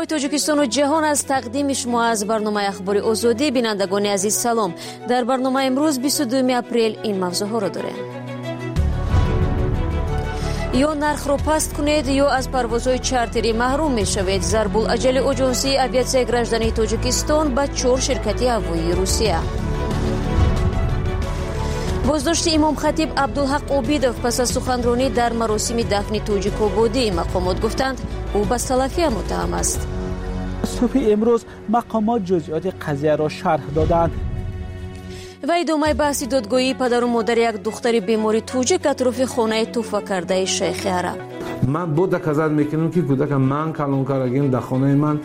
توجیکستان و جهان از تقدیم شما از برنامه اخبار آزادی. بینندگان عزیز سلام. در برنامه امروز 22 اپریل این موضوع ها را داریم. یا نرخ را پست کنید یا از پروازهای چارتری محروم می شوید. ضرب الاجل اجنسی اویاسیای گراجدانی توجیکستان به 4 شرکتی هوایی روسیه. بازداشت امام خطیب عبدالحق عبیدوف پس از سخنرانی در مراسم دفن توجیک‌آبادی. مقامات گفتند او به سلفیه متهم است. صبح امروز مقامات جزئیات قضیه را شرح دادند. و ادامه بحث دادگاهی پدر و مادر یک دختر بیماری توجیک اطراف خانه توفه کرده شیخ عرب. من بود کزاد میکنم که کودک من کلان کارگیم در خانه من.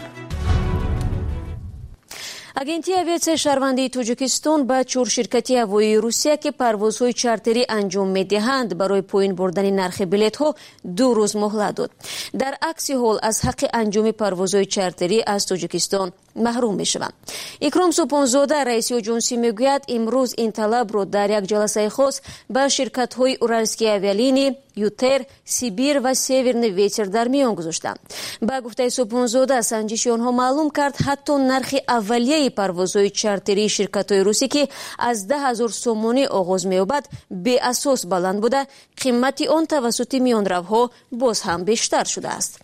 агентии авиатсияи шаҳрвандии тоҷикистон ба 4 ширкати ҳавоии русия ки парвозҳои чартерӣ анҷом медиҳанд барои поин бурдани нархи билетҳо 2 рӯз моҳлат дод. дар акси ҳол аз ҳаққи анҷоми парвозҳои чартерӣ аз тоҷикистон маҳрум мешаванд. икром субҳонзода раиси аҷонсӣ мегӯяд имрӯз ин талабро дар як ҷаласаи хос ба ширкатҳои уральские авиалинии, ютер, сибир ва северный ветер дар миён гузоштанд. ба гуфтаи субҳонзода санҷиши онҳо маълум кард ҳатто нархи аввалияи парвозҳои чартерии ширкатҳои русӣ ки аз 10,000 сомонӣ оғоз меёбад беасос баланд буда, қимати он тавассути миёнравҳо боз ҳам бештар шудааст.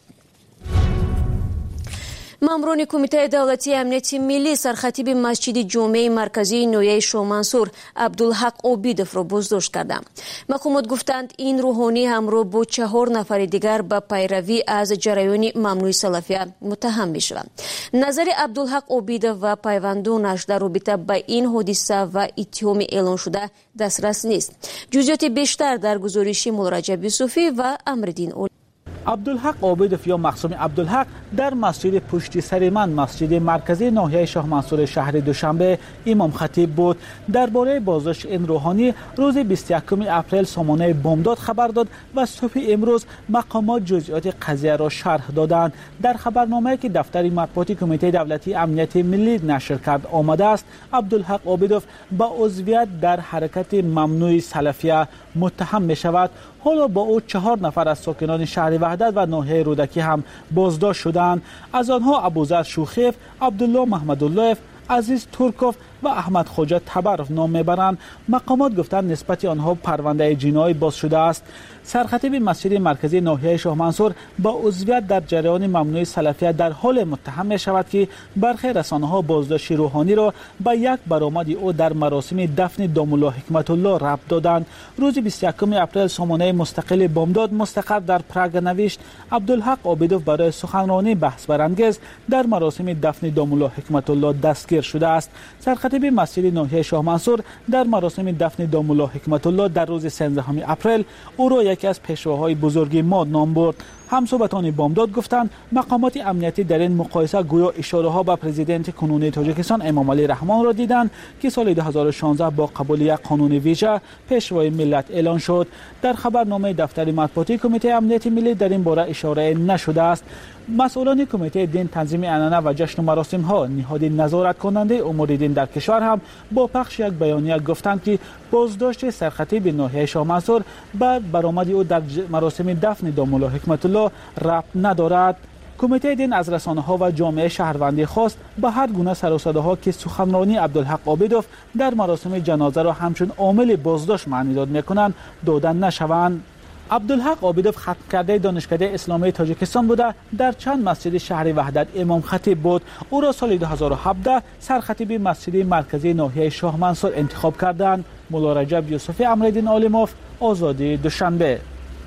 мамурони кумитаи давлатии амнияти миллӣ сархатиби масҷиди ҷомеаи марказии ноҳияи шоҳмансур абдулҳақ обидовро боздошт карданд. мақомот гуфтанд ин рӯҳонӣ ҳамроҳ бо 4 нафари дигар ба пайравӣ аз ҷараёни мамнӯи салафия муттаҳам мешаванд. назари абдулҳақ обидов ва пайвандонаш дар робита ба ин ҳодиса ва иттиҳоми эълоншуда дастрас нест. ҷузъиёти бештар дар гузориши мулраҷаб юсуфӣ ва амриддин оли. عبدالحق عبیدوف یا مخصوم عبدالحق در مسجد پشت سر من، مسجد مرکزی ناحیه شاه منصور شهر دوشنبه امام خطیب بود. درباره بازداشت این روحانی روز 21 اپریل سامانه بامداد خبر داد و صبح امروز مقامات جزئیات قضیه را شرح دادند. در خبرنامه‌ای که دفتر مطبوعاتی کمیته دولتی امنیت ملی نشر کرد آمده است عبدالحق عبیدوف با عضویت در حرکت ممنوع سلفیه متهم می شود. حالا با او 4 نفر از ساکنان شهر وحدت و ناحیه رودکی هم بازداشت شدند. از آنها ابوذر شوخیف، عبدالله محمدالله، عزیز ترکوف و احمد خواجه تبرف نام میبرند. مقامات گفتند نسبت آنها پرونده جنایی باز شده است. سرخطیب مسجد مرکزی ناحیه شاه منصور با عضویت در جریان ممنوع سلفیه در حال متهم می شود که برخی رسانه‌ها بازداشت روحانی را با یک برآمد او در مراسم دفن دامالله حکمت الله ربط دادند. روز 21 اپریل سامانه مستقل بامداد مستقر در پراگ نوشت عبدالحق عبیدوف برای سخنرانی بحث برانگیز در مراسم دفن دامالله حکمت الله دستگیر شده است. سرخطیب مسجد ناحیه شاه منصور در مراسم دفن دامالله حکمت الله در روز 13 اپریل او را یکی از پیشواهای بزرگ ما نام برد. همصحبتان بامداد گفتند مقامات امنیتی در این مقایسه گویا اشاره ها به پرزیدنت کنونی تاجیکستان امام علی رحمان را دیدند که سال 2016 با قبول یک قانون ویژه پیشوای ملت اعلان شد. در خبرنامه دفتر مطبوعاتی کمیته امنیتی ملی در این باره اشاره نشده است. مسئولان کمیته دین تنظیم عنعنه و جشن و مراسم ها نهاد نظارت کننده امور دین در کشور هم با پخش یک بیانیه گفتند که بازداشت سرخطیب ناحیه شاه منصور بعد برآمد او در مراسم دفن دامالله حکمت الله ربط ندارد. کمیته دین از رسانه‌ها و جامعه شهروندی خواست به هر گونه سر و صداها که سخنرانی عبدالحق عبیدوف در مراسم جنازه را همچون عامل بازداشت معنی داد میکنند دادن نشوند. عبدالحق عبیدوف ختم کرده دانشکده اسلامی تاجیکستان بوده در چند مسجد شهر وحدت امام خطیب بود. او را سال 2017 سرخطیب مسجد مرکزی ناحیه شاه منصور انتخاب کردند. مولا رجب یوسفی، امرالدین عالموف، آزادی دوشنبه.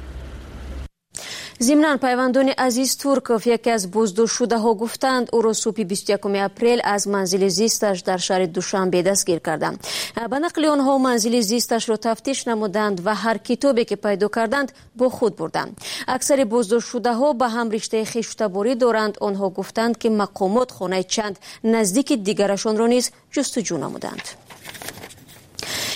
ضمناً пайвандони азиз Турков яке аз боздоштшудаҳо гуфтанд ӯро субҳи 21 апрел аз манзили зисташ дар шаҳри Душанбе дастгир карданд. ба нақли онҳо манзили зисташро тафтиш намуданд ва ҳар китобе ки пайдо карданд бо худ бурданд. аксари боздоштшудаҳо ба ҳам риштаи хештаборӣ доранд. онҳо гуфтанд ки мақомот хонаи чанд наздики дигарашонро низ ҷустуҷӯ намуданд.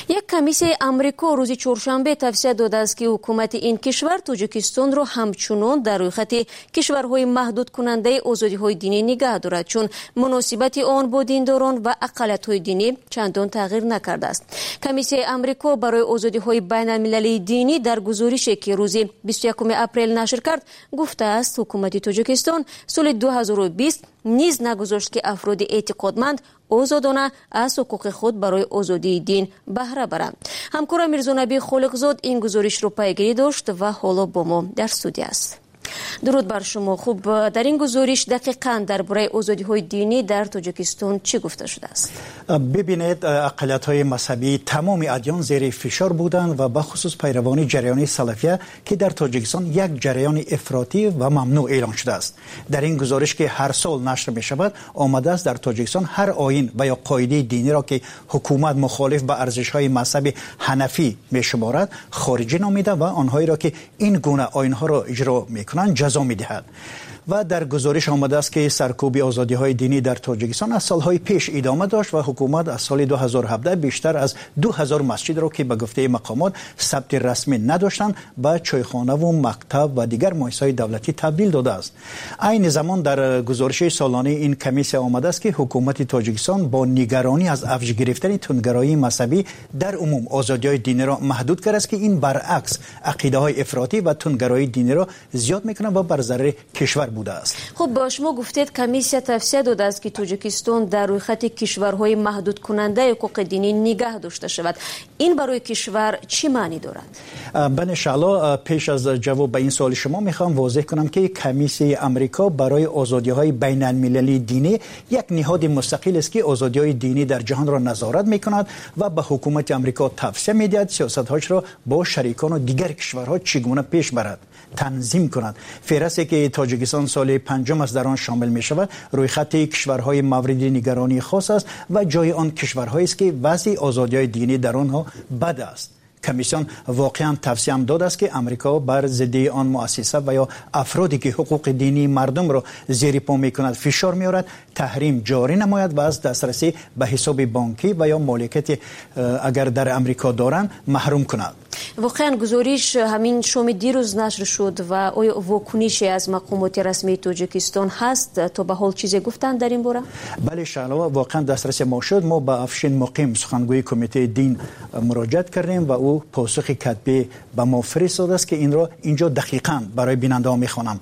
یک کمیسیه آمریکا روز چهارشنبه توصیه داده است که حکومت این کشور تاجیکستان را همچنان در روی خط کشورهای محدود کننده آزادی‌های دینی نگاه دارد، چون مناسبت آن با دینداران و اقلیت‌های دینی چندان تغییر نکرده است. کمیسیه آمریکا برای آزادی‌های بین‌المللی دینی در گزارشی که روز 21 اپریل نشر کرد گفته است حکومت تاجیکستان سال 2020 نیز نگذاشت که افراد اعتقادمند آزادانه از حقوق خود برای آزادی دین بهره برند. همکارم میرزا نبی خالقزاد این گزارش رو پیگیری داشت و حالا با ما در استودیو است. درود بر شما. خوب، در این گزارش دقیقاً درباره آزادی‌های دینی در تاجیکستان چی گفته شده است؟ ببینید، اقلیت‌های مذهبی تمام ادیان زیر فشار بودند و به خصوص پیروان جریان سلفیه که در تاجیکستان یک جریان افراطی و ممنوع اعلان شده است. در این گزارش که هر سال نشر می شود آمده است در تاجیکستان هر آیین و یا قاعده دینی را که حکومت مخالف به ارزش‌های مذهبی حنفی می شمارد خارجی نامیده و آنهایی را که این گونه آیین‌ها را اجرا می‌کنند جزا می‌دهد. و در گزارش آمده است که سرکوب آزادی‌های دینی در تاجیکستان از سالهای پیش ادامه داشت و حکومت از سال 2017 بیشتر از 2000 مسجد را که به گفته مقامات ثبت رسمی نداشتند به چایخانه و مکتب و دیگر مؤسسات دولتی تبدیل داده است. عین زمان در گزارش سالانه این کمیسیه آمده است که حکومت تاجیکستان با نگرانی از افزایش گرفتن تندگرایی مذهبی در عموم آزادی‌های دینی را محدود کرده است که این برعکس عقیده‌های افراطی و تندگرایی دینی را زیاد می‌کنه و بر ضرر کشور بوده است. خب، با شما گفتید کمیسیه توصیه داده است که تاجیکستان در روی خط کشورهای محدود کننده حقوق دینی نگاه داشته شود. این برای کشور چی معنی دارد؟ ان شاءالله پیش از جواب به این سوال شما میخوام واضح کنم که کمیسیه آمریکا برای آزادی‌های بین‌المللی دینی یک نهاد مستقل است که آزادی‌های دینی در جهان را نظارت میکند و به حکومت آمریکا توصیه میدهد سیاست‌هاش را با شریکان و دیگر کشورها چگونه پیش برد، تنظیم کند. فهرستی که تاجیکستان سال پنجم از در آن شامل می شود روی خط کشورهای مورد نگرانی خاص است و جای آن کشورهایی است که وضع آزادی‌های دینی در آنها بد است. کمیسیون واقعا توصیه هم داده است که آمریکا بر ضد آن مؤسسه و یا افرادی که حقوق دینی مردم را زیر پا می‌کند فشار می‌آورد، تحریم جاری نماید و از دسترسی به حساب بانکی و یا مالکیت اگر در آمریکا دارند محروم کند. واقعا گزارش همین شام دیروز نشر شد و آیا واکنشی از مقامات رسمی تاجیکستان هست؟ تا به حال چیزی گفتن در این باره؟ بله شالا، واقعا دسترسی ما شد. ما به افشین مقیم سخنگوی کمیته دین مراجعه کردیم و او پاسخ کتبی به ما فرستاده است که این را اینجا دقیقاً برای بیننده‌ها می‌خوانم.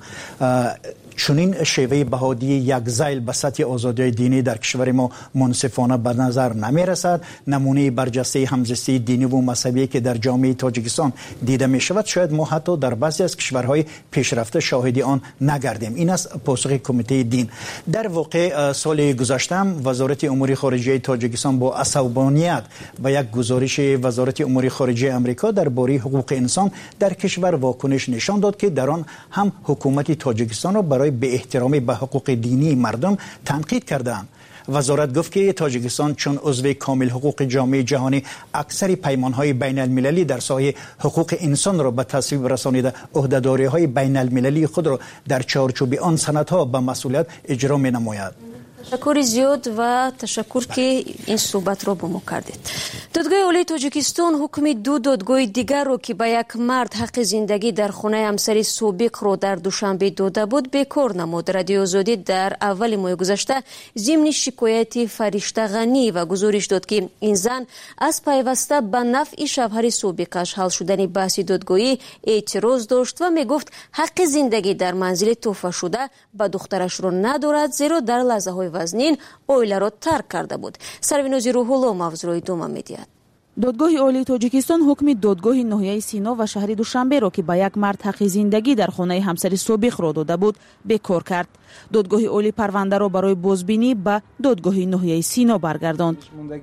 چنین شیوه بهادی یک ذیل به سطح آزادی دینی در کشور ما منصفانه به نظر نمی رسد. نمونه برجسته همزیستی دینی و مذهبی که در جامعه تاجیکستان دیده می شود شاید ما حتی در بعضی از کشورهای پیشرفته شاهدی آن نگردیم. این است پاسخ کمیته دین. در واقع سال گذشته وزارت امور خارجه تاجیکستان با عصبانیت و یک گزارش وزارت امور خارجه آمریکا درباره حقوق انسان در کشور واکنش نشان داد که در آن هم حکومت تاجیکستان را برای به احترامی به حقوق دینی مردم تنقید کردند. وزارت گفت که تاجیکستان چون عضو کامل حقوق جامعه جهانی اکثر پیمانهای بین المللی در ساحه حقوق انسان را به تصویب رسانیده عهده‌داری‌های بین المللی خود را در چارچوب آن سندها به مسئولیت اجرا می نماید. تشکر زیاد و تشکر که این صحبت را با ما کردید. دادگاه عالی تاجیکستان حکم دو دادگاه دیگر را که به یک مرد حق زندگی در خانه همسر سابق را در دوشنبه داده بود بیکار نمود. رادیو آزادی در اول ماه گذشته ضمن شکایت فرشته غنی و گزارش داد که این زن از پیوسته به نفع شوهر سابقش حل شدن بحث دادگاهی اعتراض داشت و می گفت حق زندگی در منزل توفی شده به دخترش را ندارد، زیرا در لحظه های وزنین اویله را ترک کرده بود. سروینوزی روح‌الله موضوع را ادامه می‌دهد. دادگاه عالی تاجیکستان حکم دادگاه ناحیه سینا و شهر دوشنبه را که به یک مرد حق زندگی در خانه همسر سابق را داده بود بیکار کرد. دادگاه عالی پرونده را برای بازبینی به دادگاه ناحیه سینا برگرداند.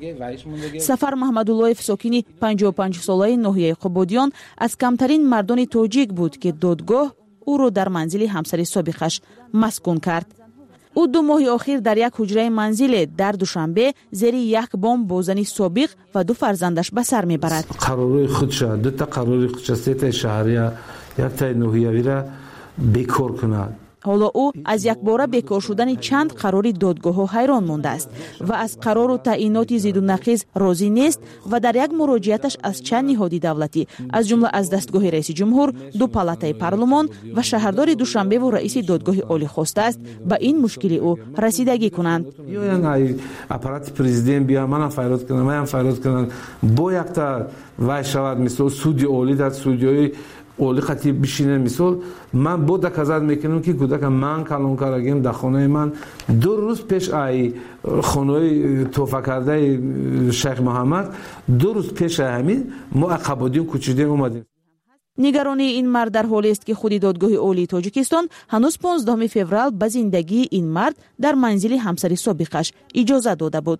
سفر محمدالله ساکنی 55 ساله ناحیه قبادیان از کمترین مردان تاجیک بود که دادگاه او را در منزل همسر سابقش مسکون کرد. او 2 ماه اخیر در یک حجره منزل در دوشنبه زیر یک بمب با زن سابق و 2 فرزندش به سر میبرد. قرار خودش 2 تا قرار خودش تا شهریه یک تا نوحیوی را بیکار کند. ҳоло ӯ аз якбора бекор шудани чанд қарори додгоҳҳо ҳайрон мондааст ва аз қарору таъиноти зидду нақиз розӣ нест ва дар як муроҷиаташ аз чанд ниҳоди давлатӣ аз ҷумла аз дастгоҳи раиси ҷумҳур, ду палатаи парлумон ва шаҳрдори Душанбеву раиси додгоҳи олӣ хостааст ба ин мушкили ӯ расидагӣ кунанд. аппарати президент биё манам фариёд кунам, маям фариёд кунам, бо якта вай шавад мисол суди олӣ дар судиҳои олӣ қатъи бишине мисол ман бо доказат мекунам ки кӯдака ман калон карагем дар хонаи ман 2 рӯз пеш ай хонаи тоҳфакардаи шейх Муҳаммад 2 рӯз пеш ай ҳамин мо ақабодиён кӯчидем омадем. нигаронии ин мард дар ҳоле аст ки худи додгоҳи олии тоҷикистон ҳанӯз 15 феврал ба зиндагии ин мард дар манзили ҳамсари собиқаш иҷоза дода буд.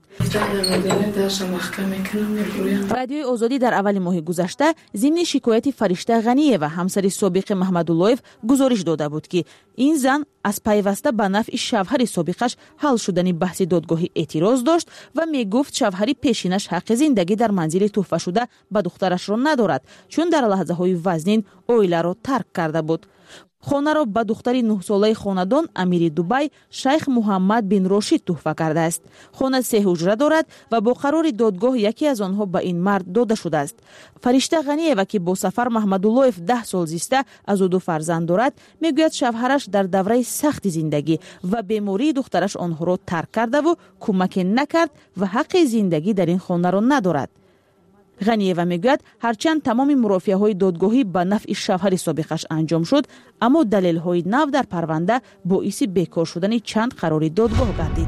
радиои озодӣ дар аввали моҳи гузашта зимни шикояти Фаришта Ғаниева ҳамсари собиқи Маҳмадуллоев гузориш дода буд ки ин зан аз пайваста ба нафъи шавҳари собиқаш ҳал шудани баҳси додгоҳӣ эътироз дошт ва мегуфт шавҳари пешинаш ҳаққи зиндагӣ дар манзили туҳфашуда ба духтарашро надорад, чун дар лаҳзаҳои вазнин оиларо тарк карда буд. хонаро ба духтари 9-солаи хонадон амири Дубай Шейх Муҳаммад бин Рошид туҳфа кардааст. хона 3 ҳуҷра дорад ва бо қарори додгоҳ яке аз онҳо ба ин мард дода шудааст. Фаришта Ғаниева ки бо Сафар Маҳмадуллоев 10 сол зиста аз ӯ 2 фарзанд дорад, мегӯяд шавҳараш дар давраи сахти зиндагӣ ва бемории духтараш онҳоро тарк кардаву кӯмаке накард ва ҳаққи зиндагӣ дар ин хонаро надорад. Ғаниева мегӯяд ҳарчанд тамоми мурофиаҳои додгоҳӣ ба нафъи шавҳари собиқаш анҷом шуд, аммо далелҳои нав дар парванда боиси бекор шудани чанд қарори додгоҳ гардид.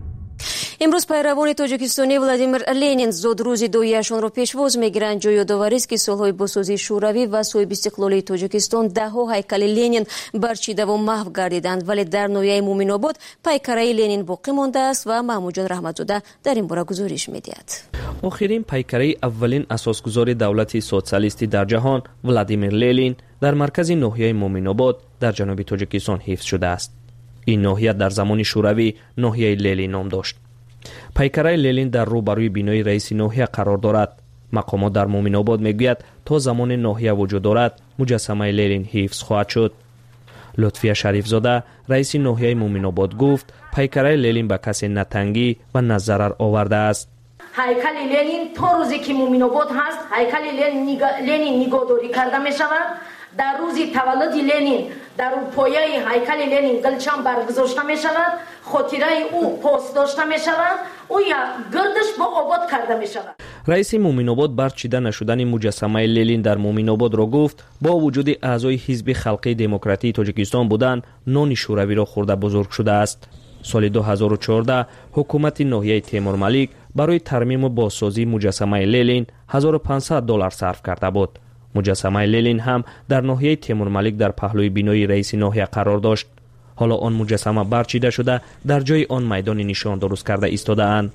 имрӯз пайравони тоҷикистонӣ Владимир Ленин зуд рӯзи дуияшонро пешвоз мегиранд. ҷо ёдоварист ки солҳои босозии шӯравӣ ва соҳиби истиқлолии Тоҷикистон даҳҳо ҳайкали Ленин барчидаву маҳв гардиданд, вале дар ноҳияи Муъминобод пайкараи Ленин боқӣ мондааст ва Маҳмудҷон Раҳматзода дар ин бора гузориш медиҳад. охирин пайкараи аввалин асосгузори давлати социалистӣ дар ҷаҳон Владимир Ленин дар маркази ноҳияи Муъминобод дар ҷануби Тоҷикистон ҳифз шудааст. ин ноҳия дар замони шӯравӣ ноҳияи Ленин ном дошт. пайкараи Ленин дар рӯбарӯи бинои раиси ноҳия қарор дорад. мақомот дар Муъминобод мегӯяд то замони ноҳия вуҷуд дорад муҷассамаи Ленин ҳифз хоҳад шуд. лутфия Шарифзода раиси ноҳияи Муъминобод гуфт пайкараи Ленин ба касе на тангӣ ва на зарар овардааст. ҳайкали Ленин то рӯзе ки Муъминобод ҳаст, ҳайкали Ленин нигоҳдорӣ карда мешавад. дар рӯзи таваллуди Ленин дар пояи ҳайкали Ленин гулчан баргузошта мешавад, хотираи ӯ пост дошта мешавад, ӯ як гирдаш бо обод карда мешавад. раиси Муъминобод барчида нашудани муҷассамаи Ленин дар Муъминободро гуфт бо вуҷуди аъзои ҳизби халқии демократии Тоҷикистон будан нони шӯравиро хӯрда бузург шудааст. соли 2014 ҳукумати ноҳияи Темурмалик барои тармиму бозсозии муҷассамаи Ленин $1500 сарф карда буд. муҷассамаи Ленин ҳам дар ноҳияи Темурмалик дар паҳлӯи бинои раиси ноҳия қарор дошт. ҳоло он муҷассама барчида шуда дар ҷои он майдони нишон дуруст карда истодаанд.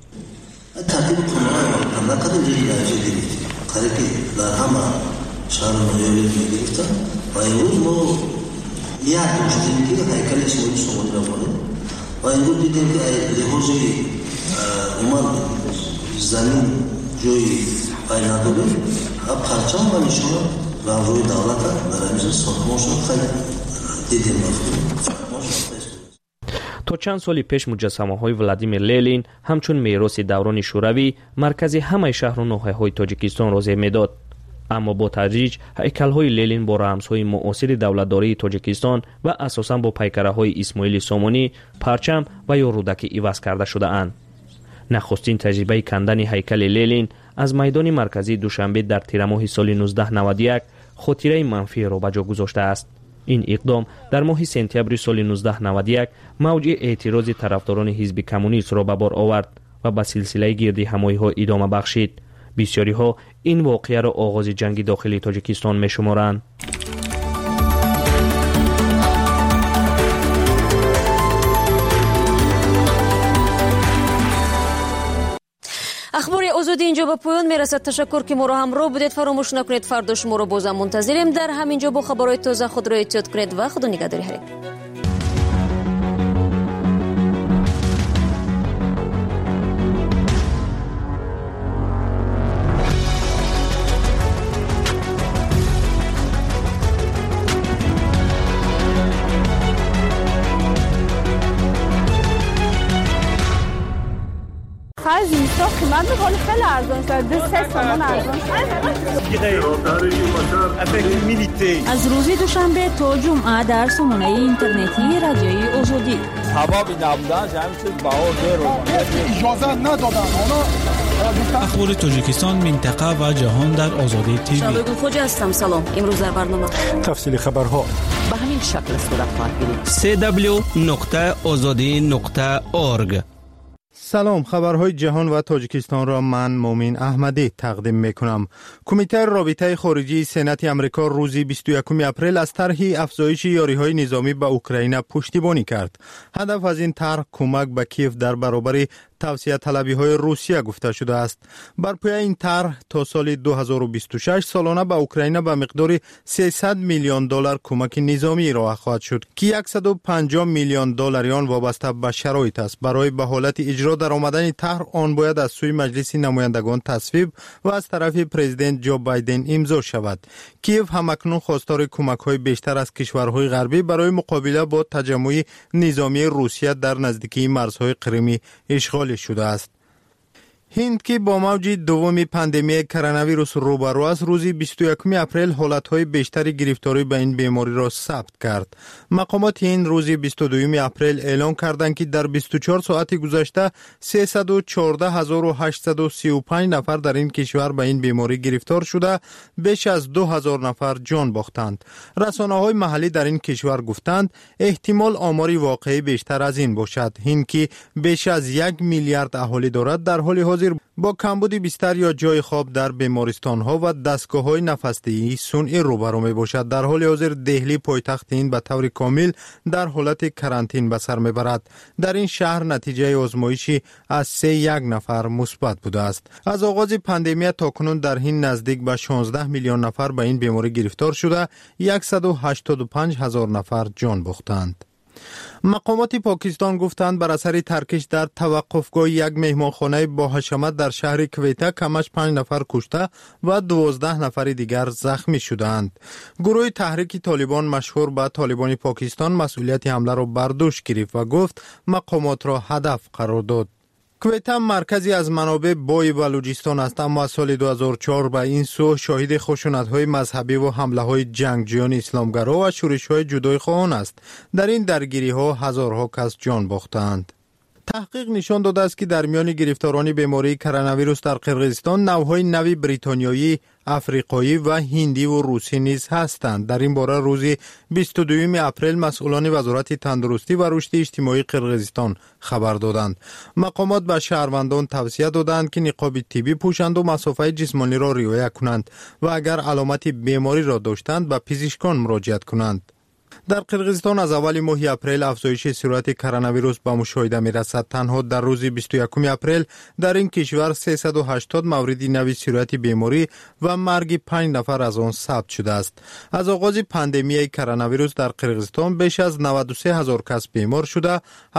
парчам ва нишона рамзои давлата дар ҳамиҷа сохтмон шуд. хеле дидем то чанд соли пеш муҷассамаҳои Владимир Ленин ҳамчун мероси даврони шӯравӣ маркази ҳамаи шаҳру ноҳияҳои Тоҷикистонро зеб медод. аммо бо тадриҷ ҳайкалҳои Ленин бо рамзҳои муосири давлатдории Тоҷикистон ва асосан бо пайкараҳои Исмоили Сомонӣ парчам ва ё рӯдакӣ иваз карда шудаанд. нахустин таҷрибаи кандани ҳайкали Ленин аз майдони марказии Душанбе дар тирамоҳи соли 1991 хотираи манфиеро ба ҷо гузоштааст. ин иқдом дар моҳи сентябри соли 1991 мавҷи эътирози тарафдорони ҳизби коммунистро ба бор овард ва ба силсилаи гирдиҳамоиҳо идома бахшид. бисёриҳо ин воқеаро оғози ҷанги дохилии Тоҷикистон мешуморанд. ахбори озодӣ инҷо ба поён мерасад. ташаккур ки моро ҳамроҳ будед. фаромӯш накунед фардо шуморо бозам мунтазирем. дар ҳамин ҷо бо хабарҳои тоза худро эҳтиёт кунед ва худо нигаҳдори ҳаред. خرج اینستا قیمت میکنه خیلی ارزان شده 3 تومان ارزان شده. از روز دوشنبه تا جمعه در سامانه اینترنتی رادیوی آزادی هوا بی نبودن همین چیز بهار اجازه ندادن اخبار تاجیکستان منطقه و جهان در آزادی تیوی. شبگون خوج هستم. سلام. امروز در برنامه تفصیل خبرها به همین شکل صورت خواهد گرفت. www.azadi.org. سلام، خبرهای جهان و تاجیکستان را من مومین احمدی تقدیم میکنم. کمیته رابطه خارجی سنات آمریکا روز 21 اپریل از طرح افزایش یاریهای نظامی به اوکراین پشتیبانی کرد. هدف از این طرح کمک به کیف در برابر توسعه طلبی های روسیه گفته شده است. بر پایه این طرح تا سال 2026 سالانه به اوکراین به مقدار 300 میلیون دلار کمک نظامی ارائه خواهد شد که 150 میلیون دلار آن وابسته به شرایط است. برای به حالت اجرا در آمدن طرح آن باید از سوی مجلس نمایندگان تصویب و از طرف پرزیدنت جو بایدن امضا شود. کیف همکنون خواستار کمک های بیشتر از کشورهای غربی برای مقابله با تجمع نظامی روسیه در نزدیکی مرزهای قرمی اشغال شده است. هند که با موج دوم پاندمی کرونا ویروس روبرو است، روز 21 اپریل حالتهای بیشتری گرفتاری به این بیماری را ثبت کرد. مقامات هند روز 22 اپریل اعلام کردند که در 24 ساعت گذشته 314,835 نفر در این کشور به این بیماری گرفتار شده، بیش از 2000 نفر جان باختند. رسانه‌های محلی در این کشور گفتند احتمال آماری واقعی بیشتر از این باشد. هند که بیش از 1 میلیارد اهالی دارد، در حال حاضر با کمبود بستر یا جای خواب در بیمارستان‌ها و دستگاه‌های نفس‌دهی صنعی روبرو می‌باشد. در حال حاضر دهلی پایتخت هند به طور کامل در حالت کرانتین به سر می‌برد. در این شهر نتیجه آزمایشی از 1 نفر مثبت بوده است. از آغاز پاندمی تا کنون در هند نزدیک به 16 میلیون نفر به این بیماری گرفتار شده، 185,000 نفر جان باختند. مقامات پاکستان گفتند بر اثر ترکش در توقفگاه یک مهمانخانه با حشمت در شهر کویتا کمش 5 نفر کشته و 12 نفر دیگر زخمی شدند. گروه تحریک طالبان مشهور به طالبان پاکستان مسئولیت حمله را بر دوش گرفت و گفت مقامات را هدف قرار داد. کویتا مرکزی از منابع بای بلوچستان است، اما سال 2004 به این سو شاهد خشونت‌های مذهبی و حمله‌های جنگجویان اسلامگرا و شورش‌های جدای خواهان است. در این درگیری‌ها هزارها کس جان باختند. تحقیق نشان داده است که در میان گرفتاران بیماری کرونا ویروس در قرقیزستان نوع‌های نوی بریتانیایی، افریقایی و هندی و روسی نیز هستند. در این باره روز 22 اپریل مسئولان وزارت تندرستی و رشد اجتماعی قرقیزستان خبر دادند. مقامات به شهروندان توصیه دادند که نقاب طبی پوشند و مسافه جسمانی را رعایت کنند و اگر علامت بیماری را داشتند به پزشکان مراجعت کنند. در قرقیزستان از اول ماه اپریل افزایش سرعت کرونا ویروس به مشاهده می رسد. تنها در روز 21 اپریل در این کشور 380 مورد نوی سرعت بیماری و مرگ 5 نفر از آن ثبت شده است. از آغاز پاندمی کرونا ویروس در قرقیزستان بیش از 93,000 کس بیمار شده،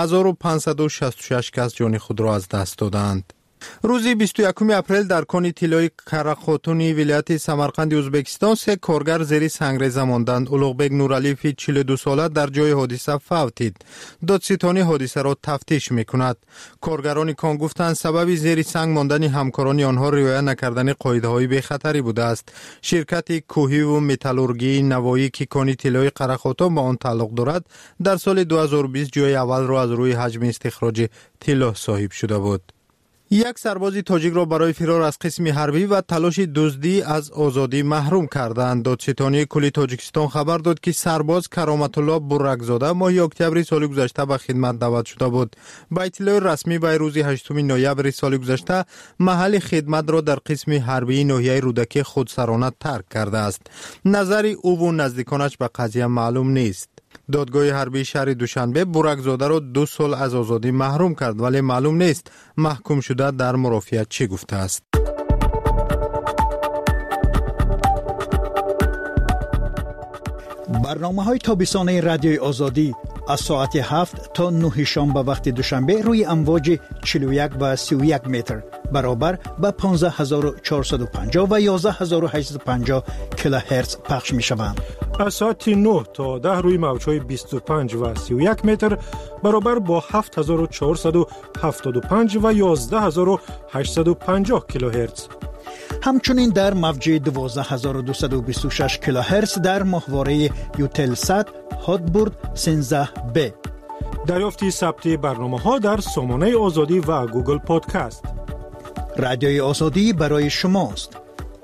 1566 کس جان خود را از دست دادند. روز 21 اپریل در کان طلای کرخوتونی ولایت سمرقند ازبکستان 3 کارگر زیر سنگریزه ماندند. اولوغبک نورالیفی 42 ساله در جای حادثه فوت دید. دادستانی حادثه را تفتیش میکند. کارگران کان گفتند سبب زیر سنگ ماندن همکاران آنها رعایت نکردن قاعده‌های بی خطری بوده است. شرکت کوهی و متالورگی نوایی که کان طلای کرخوتون با آن تعلق دارد، در سال 2020 جای اول را از روی حجم استخراج طلا صاحب شده بود. یک سرباز تاجیک را برای فرار از قسم حربی و تلاش دزدی از آزادی محروم کردند. دادستانی کل تاجیکستان خبر داد که سرباز کرامت الله برکزاده ماه اکتبر سال گذشته به خدمت دعوت شده بود. با اطلاع رسمی به روز 8 نوامبر سال گذشته محل خدمت را در قسم حربی ناحیه رودکی خودسرانه ترک کرده است. نظر او و نزدیکانش به قضیه معلوم نیست. دادگاه حربی شهر دوشنبه برکزاده را 2 سال از آزادی محروم کرد، ولی معلوم نیست محکوم شده در مرافعه چی گفته است. برنامه‌های تابستانه رادیوی آزادی از ساعت 7 تا 9 شنبه وقت دوشنبه روی امواج 41 و 31 متر برابر با 15450 و 11850 کیلوهرتز پخش می شوند. از ساعت 9 تا 10 روی موج‌های 25 و 31 متر برابر با 7475 و 11850 کیلوهرتز. همچنین در موج 12226 کیلوهرتز در ماهواره یوتلسات هاتبورد 13B. دریافتی ثبت برنامه‌ها در سامانه آزادی و گوگل پادکست. رادیوی آزادی برای شماست.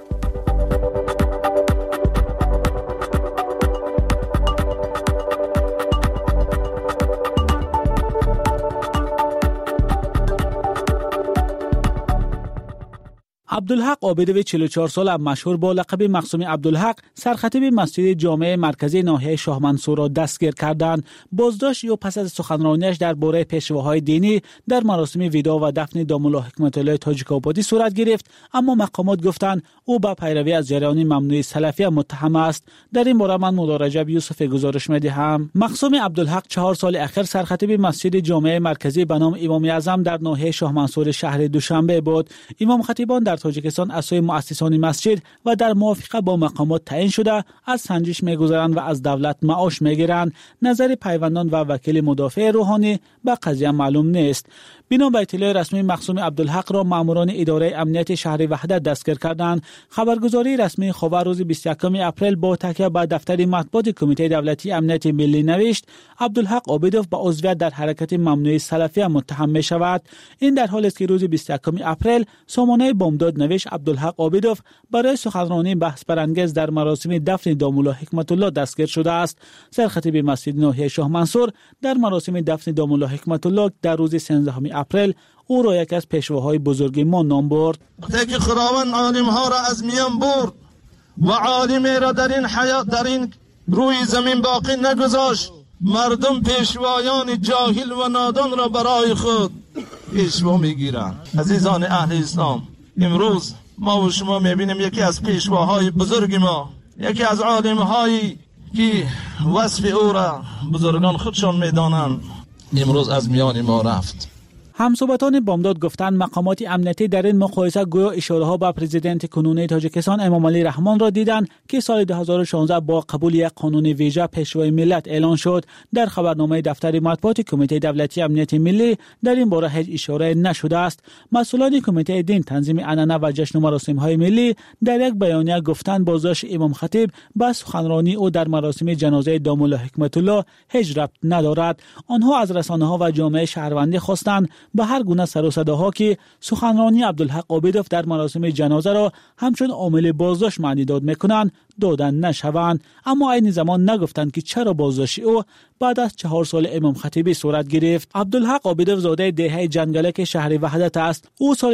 عبدالحق عابدوی 44 ساله مشهور با لقب مقسوم عبدالحق سرخطیب مسجد جامع مرکزی ناحیه شاه منصور را دستگیر کردند. بازداشت او پس از سخنرانیش درباره پیشواهای دینی در مراسم ویدا و دفن دامالله حکمت الله تاجیک‌آبادی صورت گرفت، اما مقامات گفتند او با پیروی از جریان ممنوع سلفیه متهم است. در این باره من مولا رجب یوسف گزارش می‌دهم. مقسوم عبدالحق 4 سال اخیر سرخطیب مسجد جامع مرکزی به نام امام اعظم در ناحیه شاه منصور شهر دوشنبه بود. امام خطیبان در تاجیکستان از سوی مؤسسان مسجد و در موافقه با مقامات تعیین شده از سنجش می‌گذرند و از دولت معاش می‌گیرند. نظر پیوندان و وکیل مدافع روحانی به قضیه معلوم نیست. بنا به اطلاع رسمی مقسوم عبدالحق را ماموران اداره امنیت شهر وحدت دستگیر کردند. خبرگزاری رسمی خبر روز 21 اپریل با تکیه به دفتر مطبوعات کمیته دولتی امنیت ملی نوشت عبدالحق عابدوف به عضویت در حرکت ممنوع سلفیه متهم می شود. این در حالی است که روز 21 اپریل سامانه بامداد نوشت عبدالحق عابدوف برای سخنرانی بحث برانگیز در مراسم دفن دامالله حکمت الله دستگیر شده است. سرخطیب مسجد ناحیه شاه منصور در مراسم دفن دامالله حکمت الله در روز 13 اپریل او را یک از پیشواهای بزرگ ما نام برد. وقتی که خداوند عالم ها را از میان برد و عالمی را در این حیات در این روی زمین باقی نگذاشت، مردم پیشوایان جاهل و نادان را برای خود پیشوا میگیرند. عزیزان اهل اسلام، امروز ما و شما میبینیم یکی از پیشواهای بزرگ ما، یکی از عالم هایی که وصف او را بزرگان خودشان میدانند، امروز از میان ما رفت. همصحبتان بامداد گفتند مقامات امنیتی در این مقایسه گویا اشاره ها به پرزیدنت کنونی تاجیکستان امام علی رحمان را دیدند که سال 2016 با قبول یک قانون ویژه پیشوای ملت اعلان شد. در خبرنامه دفتر مطبوعات کمیته دولتی امنیت ملی در این باره هیچ اشاره نشده است. مسئولان کمیته دین، تنظیم عنعنه و جشن و مراسم های ملی در یک بیانیه گفتند بازداشت امام خطیب به سخنرانی او در مراسم جنازه دامالله حکمت الله هیچ ربط ندارد. آنها از رسانه ها و جامعه شهروندی خواستند به هر گونه سر و صداها که سخنرانی عبدالحق عابدوف در مراسم جنازه را همچون عامل بازداشت معنی داد میکنند دادن نشوند، اما این زمان نگفتند که چرا بازداشت او بعد از 4 سال امام خطیبی صورت گرفت. عبدالحق عابدوف زاده دهه جنگلک شهر وحدت است. او سال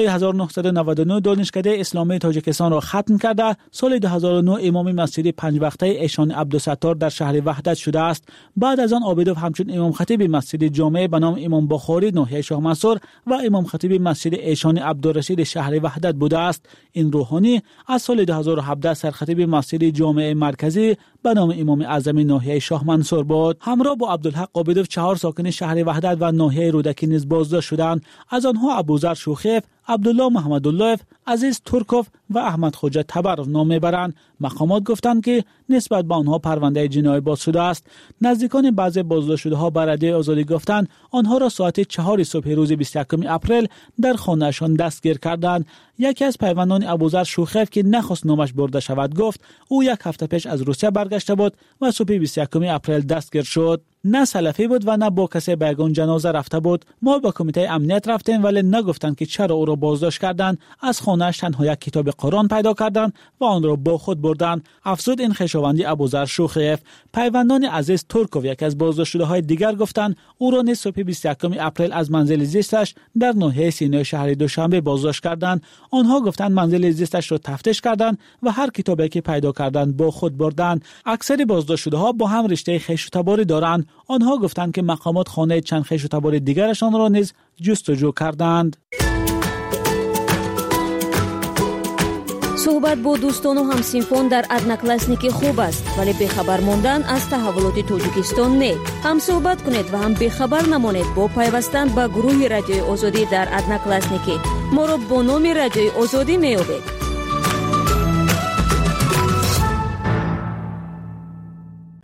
1999 دانشکده اسلامی تاجیکستان را ختم کرده. سال 2009 امام مسجد 5 وقته ایشان عبدالستار در شهر وحدت شده است. بعد از آن عابدوف همچون امام خطیب مسجد جامع به نام امام بخاری ناحیه شاه منصور و امام خطیب مسجد ایشان عبدالرشید شهر وحدت بوده است. این روحانی از سال 2017 سرخطیب مسجد جامع مرکزی به نام امام اعظم ناحیه شاه منصور بود. همراه با عبدالحق عابدوف 4 ساکن شهر وحدت و ناحیه رودکی نیز بازداشت شدند. از آنها ابوذر شوخیف، عبدالله محمدالله، عزیز ترکوف و احمد خوجه تبر نام میبرند. مقامات گفتند که نسبت به آنها پرونده جنایی باز شده است. نزدیکان بعضی بازداشت شده ها به رادیوی آزادی گفتند آنها را ساعت 4 صبح روز 21 اپریل در خانه‌شان دستگیر کردند. یکی از پیوندان ابوذر شوخیف که نخواست نامش برده شود گفت او 1 هفته پیش از روسیه برگشته بود و صبح 21 اپریل دستگیر شد. نه سلفی بود و نه با کسی به یگان جنازه رفته بود. ما به کمیته امنیت رفتیم ولی نگفتند که چرا او را بازداشت کردند. از خانه‌اش تنها یک کتاب قرآن پیدا کردند و آن را با خود بردند. افزود این خویشاوندی ابوذر شوخیف. پیوندان عزیز ترکوف یک از بازداشت شده های دیگر گفتند او را نیز صبح 21 اپریل از منزل زیستش در ناحیه سینای شهر دوشنبه بازداشت کردند. آنها گفتند منزل زیستش را تفتیش کردند و هر کتابی که پیدا کردند با خود بردند. اکثر بازداشت شده ها با هم رشته خویش و تباری دارند. آنها گفتند که مقامات خانه چند خویش و تبار دیگرشان را نیز جستجو کردند. صحبت با دوستان و همسینفون در ادناکلاسنیک خوب است، ولی بخبر ماندن از تحولات تاجیکستان نه. هم صحبت کنید و هم بخبر نمانید با پیوستن به گروه رادیوی آزادی در ادناکلاسنیک. ما را با نام رادیوی آزادی می یابید. 100 تا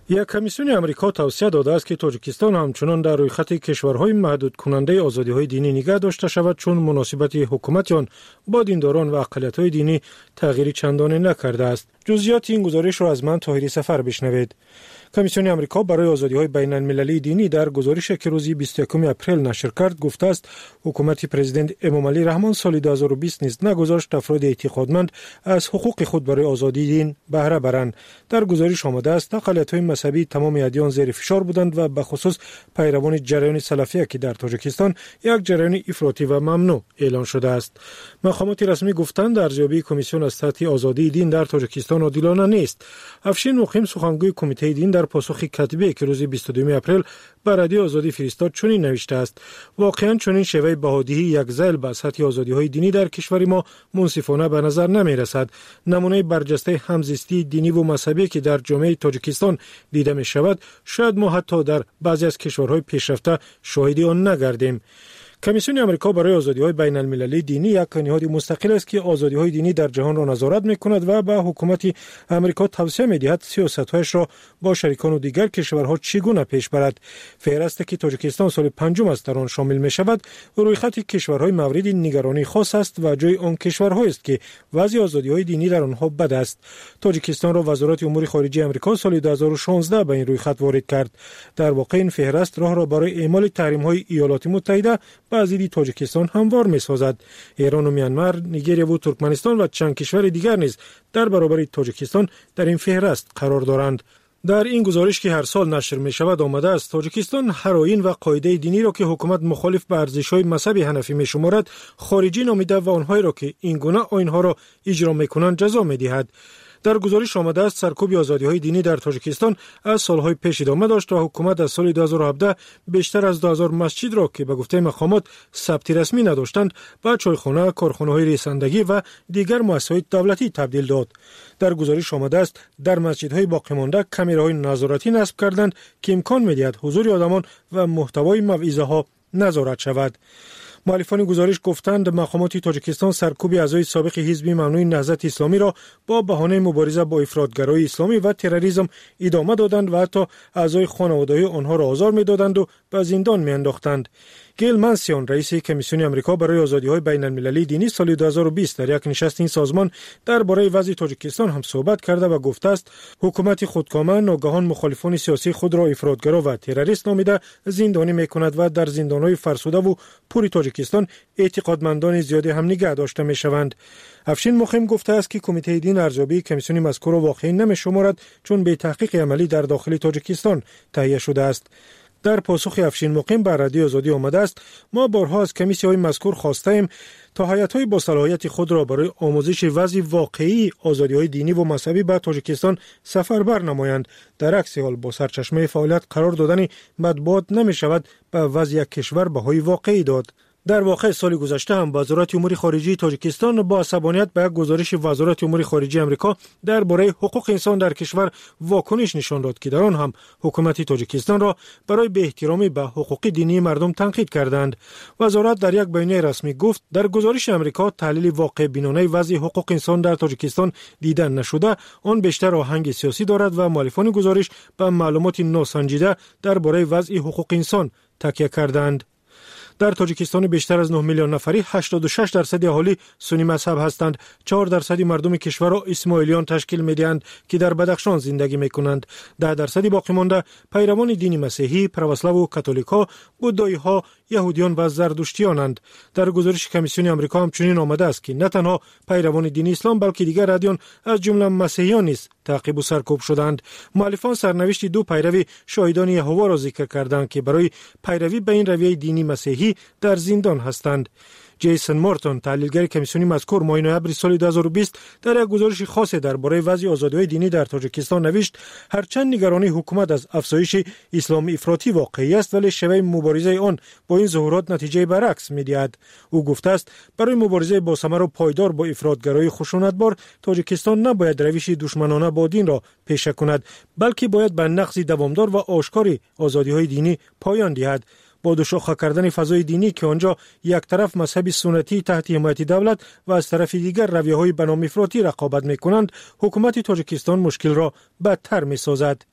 یک کمیسیون آمریکا توصیه داده است که تاجیکستان همچنان در روی خط کشورهای محدود کننده آزادی‌های دینی نگه داشته شود، چون مناسبت حکومت آن با دینداران و اقلیت‌های دینی تغییری چندانی نکرده است. جزئیات این گزارش را از من طاهری سفر بشنوید. کمیسیون آمریکا برای آزادی‌های بین‌المللی دینی در گزارشی که روز 21 اپریل نشر کرد گفته است حکومت پرزیدنت امامعلی رحمان سال 2020 نیز نگذاشت افراد اعتقادمند از حقوق خود برای آزادی دین بهره برند. در گزارش آمده است اقلیت‌های مذهبی تمام ادیان زیر فشار بودند و به خصوص پیروان جریان سلفیه که در تاجیکستان یک جریان افراطی و ممنوع اعلان شده است. مقامات رسمی گفتند ارزیابی کمیسیون از سطح آزادی دین در تاجیکستان عادلانه نیست. افشین مقیم سخنگوی کمیته دین در پاسخ کتبی که روز 22 اپریل به رادیو آزادی فرستاد چنین نوشته است: واقعا چنین شیوه بهادهی یک ذیل به سطح آزادی‌های دینی در کشور ما منصفانه به نظر نمی‌رسد. نمونه برجسته همزیستی دینی و مذهبی که در جامعه تاجیکستان دیده می‌شود شاید ما حتی در بعضی از کشورهای پیشرفته شاهد آن نگردیم. کمیسیون آمریکا برای آزادی‌های بین‌المللی دینی یک نهاد مستقل است که آزادی‌های دینی در جهان را نظارت می‌کند و به حکومت آمریکا توصیه می‌دهد سیاست‌هایش را با شریکان و دیگر کشورها چگونه پیش برد. فهرستی که تاجیکستان سال پنجم است در آن شامل می‌شود روی خط کشورهای مورد نگرانی خاص است و جای آن کشورهایی است که وضع آزادی‌های دینی در آنها بد است. تاجیکستان را وزارت امور خارجه آمریکا سال 2016 به این روی خط وارد کرد. در واقع این فهرست راه را برای اعمال تحریم‌های ایالات متحده ضد تاجیکستان هموار می‌سازد. ایران و میانمار، نیجریه و ترکمنستان و چند کشور دیگر نیز در برابر تاجیکستان در این فهرست قرار دارند. در این گزارش که هر سال نشر می شود آمده است تاجیکستان هر آیین و قاعده دینی را که حکومت مخالف به ارزش‌های مذهبی حنفی می شمارد خارجی نامیده و آنهایی را که این گونه آیین‌ها را اجرا می‌کنند جزا می‌دهد. در گزارش آمده است سرکوب آزادی‌های دینی در تاجیکستان از سالهای پیش ادامه داشت و حکومت از سال 2017 بیشتر از 2000 مسجد را که به گفته مقامات ثبت رسمی نداشتند به چایخانه، کارخانه‌های رساندگی و دیگر مؤسسات دولتی تبدیل داد. در گزارش آمده است در مسجدهای باقی مانده کامراهای نظارتی نصب کردند که امکان می‌دهد حضور آدمان و محتوای موعظه‌ها نظارت شود. مؤلفان گزارش گفتند مقامات تاجیکستان سرکوب اعضای سابق حزب ممنوع نهضت اسلامی را با بهانه مبارزه با افراطگرایی اسلامی و تروریسم ادامه دادند و حتی اعضای خانواده آنها را آزار می‌دادند و به زندان می‌انداختند. گیل منسیون رئیس کمیسیون آمریکا برای آزادی‌های بین‌المللی دینی سال 2020 در یک نشست این سازمان درباره وضع تاجیکستان هم صحبت کرده و گفته است حکومت خودکامه ناگهان مخالفان سیاسی خود را افراطگرا و تروریست نامیده زندانی می‌کند و در زندان‌های فرسوده و پوری تاجیکستان اعتقادمندان زیادی هم نگه داشته می‌شوند. افشین مقیم گفته است که کمیته دین ارزیابی کمیسیون مذکور را واقعی نمی‌شمارد چون به تحقیق عملی در داخل تاجیکستان تهیه شده است. در پاسخ افشین مقیم بر رادیو آزادی آمده است ما بارها از کمیسی‌های مذکور خواسته ایم تا هیئت‌های با صلاحیت خود را برای آموزش وضع واقعی آزادی‌های دینی و مذهبی به تاجیکستان سفربر نمایند. در عکس حال با سرچشمه فعالیت قرار دادن مطبوعات نمی‌شود به وضع یک کشور بهای واقعی داد. در واقع سال گذشته هم وزارت امور خارجه تاجیکستان با عصبانیت به یک گزارش وزارت امور خارجه آمریکا درباره حقوق انسان در کشور واکنش نشان داد که در آن هم حکومت تاجیکستان را برای بی احترامی به حقوق دینی مردم تنقید کردند. وزارت در یک بیانیه رسمی گفت در گزارش آمریکا تحلیل واقع بینانه وضع حقوق انسان در تاجیکستان دیده نشده، آن بیشتر آهنگ سیاسی دارد و مؤلفان گزارش به معلومات ناسنجیده درباره وضع حقوق انسان تکیه کردند. در تاجیکستان بیشتر از 9 میلیون نفری 86% اهالی سنی مذهب هستند. 4% مردم کشور را اسماعیلیان تشکیل می‌دهند که در بدخشان زندگی می‌کنند. 10% باقی مانده پیروان دین مسیحی، پروسلاو و کاتولیک‌ها، بودایی‌ها، یهودیان و زردشتیانند. در گزارش کمیسیون آمریکا همچنین آمده است که نه تنها پیروان دین اسلام بلکه دیگر ادیان از جمله مسیحیان نیز تعقیب و سرکوب شدند. مؤلفان سرنوشت دو پیروی شاهدان یهوه را ذکر کردند که برای پیروی به این رویه دینی مسیحی در زندان هستند. جیسن مورتون تحلیلگر کمیسیون مذکور ماه نوامبر سال 2020 در یک گزارش خاص درباره وضع آزادی‌های دینی در تاجیکستان نوشت هرچند نگرانی حکومت از افزایش اسلام افراطی واقعی است ولی شیوه مبارزه آن با این ظهورات نتیجه برعکس می‌دهد. او گفته است برای مبارزه با ثمر و پایدار با افراطگرایی خشونتبار تاجیکستان نباید روش دشمنانه با دین را پیشه کند بلکه باید به نقض دوامدار و آشکار آزادی‌های دینی پایان دهد. با دوشاخه کردن فضای دینی که آنجا یک طرف مذهب سنتی تحت حمایت دولت و از طرف دیگر رویه‌های به نام افراطی رقابت می‌کنند، حکومت تاجیکستان مشکل را بدتر می‌سازد.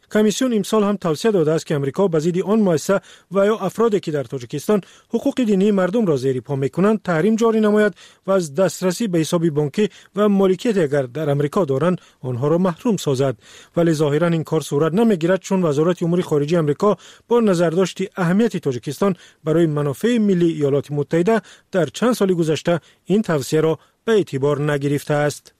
کمیسیون امسال هم توصیه داده است که امریکا به ضد آن مؤسسه و یا افرادی که در تاجیکستان حقوق دینی مردم را زیر پا میکنند تحریم جاری نماید و از دسترسی به حساب بانکی و مالکیت اگر در امریکا دارند آنها را محروم سازد. ولی ظاهرا این کار صورت نمیگیرد، چون وزارت امور خارجه امریکا با نظرداشت اهمیت تاجیکستان برای منافع ملی ایالات متحده در چند سال گذشته این توصیه را به اعتبار نگرفته است.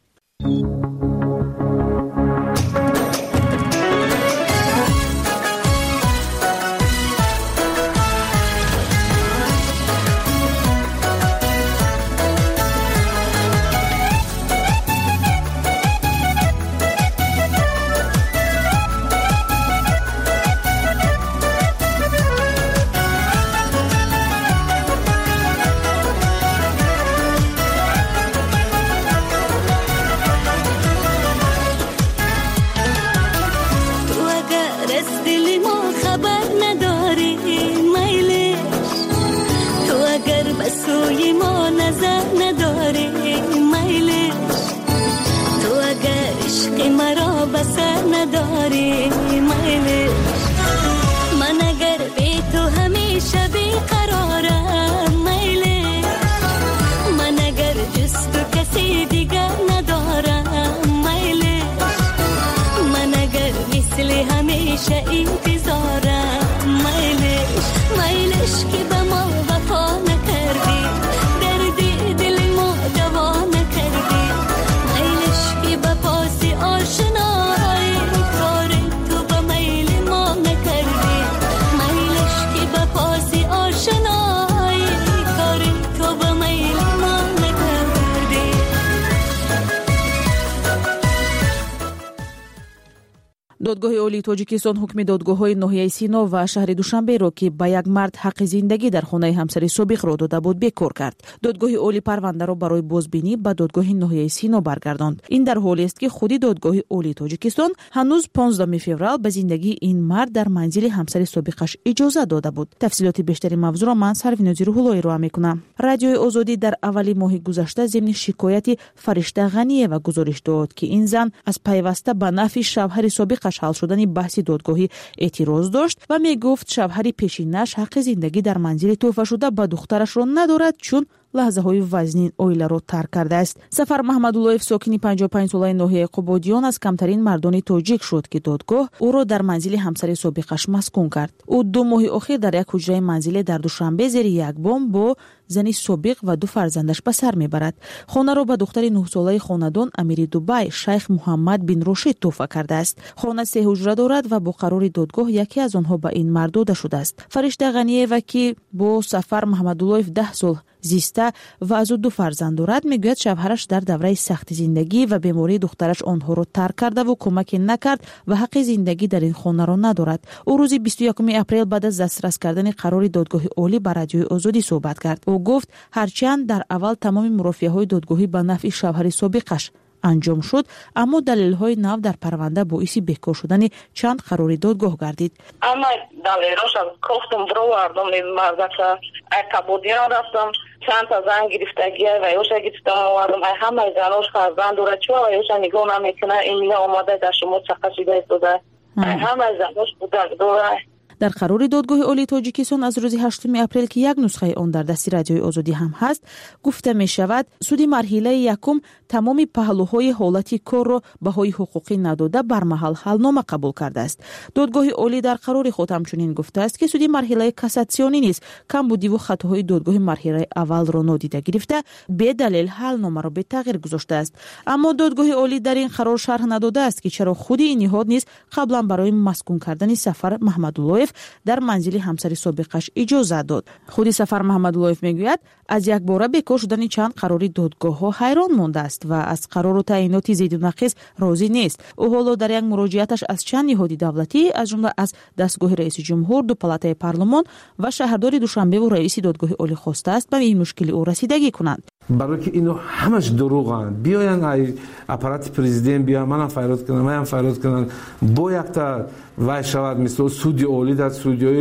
دادگاه عالی تاجیکستان حکم دادگاه‌های ناحیه سینا و شهر دوشنبه را که به یک مرد حق زندگی در خانه همسر سابق را داده بود بکار کرد. دادگاه عالی پرونده را برای بازبینی به دادگاه ناحیه سینا برگرداند. این در حالی است که خودی دادگاه عالی تاجیکستان هنوز 15 فوریه به زندگی این مرد در منزل همسر سابقش اجازه داده بود. تفصیلات بیشتری موضوع را من سروینازی روح‌اللهی ارائه می‌کنم. رادیوی آزادی در اولی ماه گذشته ضمن شکایت فرشته غنیه و گزارش داد که این زن از پیوسته به نفع شوهر سابقش حل شدن بحث دادگاهی اعتراض داشت و میگفت شوهر پیشینش حق زندگی در منزل توفه شده به دخترش را ندارد، چون لحظه های وزنین اویله را ترک کرده است. سفر محمداللهیف ساکن 55 ساله ناحیه قبادیان از کمترین مردان تاجیک شد که دادگاه او را در منزل همسر سابقش مسکون کرد. او 2 ماه اخیر در یک حجره منزل در دوشنبه زیر یک بام با زنی سابق و 2 فرزندش به سر میبرد. خانه را به دختر 9 ساله خاندان امیر دبی شیخ محمد بن راشد تحفه کرده است. خانه 3 حجره دارد و با قرار دادگاه یکی از آنها به این مرد داده شده است. فرشته غنیه که با سفر محمداللهیف 10 سال زیسته و از او 2 فرزند دارد میگوید شوهرش در دوره سخت زندگی و بیماری دخترش آنها را ترک کرده و کمک نکرد و حق زندگی در این خانه را ندارد. او روز 21 اپریل بعد از دسترس کردن قرار دادگاه عالی با رادیوی آزادی صحبت کرد. او گفت هرچند در اول تمام مرافعه‌های دادگاهی به نفع شوهر سابقش انجام شد، اما دلایل‌های نو در پرونده باعث بهکار شدن چند قرار دادگاه گردید. اما دلیلش گفتم برو مردم کبودیان رفتم چند تا زن گرفتگی و یوش گرفتم آوردم همه زناش فرزند داره چون یوش نگاه نمیکنه این میگه آماده در شما چه قصیده داده همه زناش بودک داره. در قرار دادگاه عالی تاجیکستان از روز 8 اپریل که یک نسخه آن در دست رادیوی آزادی هم هست گفته می شود سود مرحله یکم تمام پهلوهای حالت کار را بهای حقوقی نداده بر محل حلنامه قبول کرده است. دادگاه عالی در قرار خود همچنین گفته است که سود مرحله کاساسیونی نیز کمبودی و خطاهای دادگاه مرحله اول را نادیده گرفته به دلیل حلنامه را به تغییر گذاشته است. اما دادگاه عالی در این قرار شرح نداده است که چرا خود این نهاد نیز قبلا برای مسکون کردن سفر محمداللهیف در منزل همسر سابقش اجازه داد. خود سفر محمداللهیف میگوید از یک باره بکار شدن چند قراری دادگاه ها حیران مانده است و از قرار و تعیینات زید و نقیض راضی نیست. او حالا در یک مراجعتش از چند نهاد دولتی از جمله از دستگاه رئیس جمهور، 2 پالاتای پارلمان و شهردار دوشنبه و رئیس دادگاه عالی خواسته است به این مشکل او رسیدگی کنند. برای که اینو همش دروغند بیاین ای اپارات پرزیدنت بیا منم فریاد کنم منم فریاد کنم با یک تا وای شود مثل سودی اولی در سودیای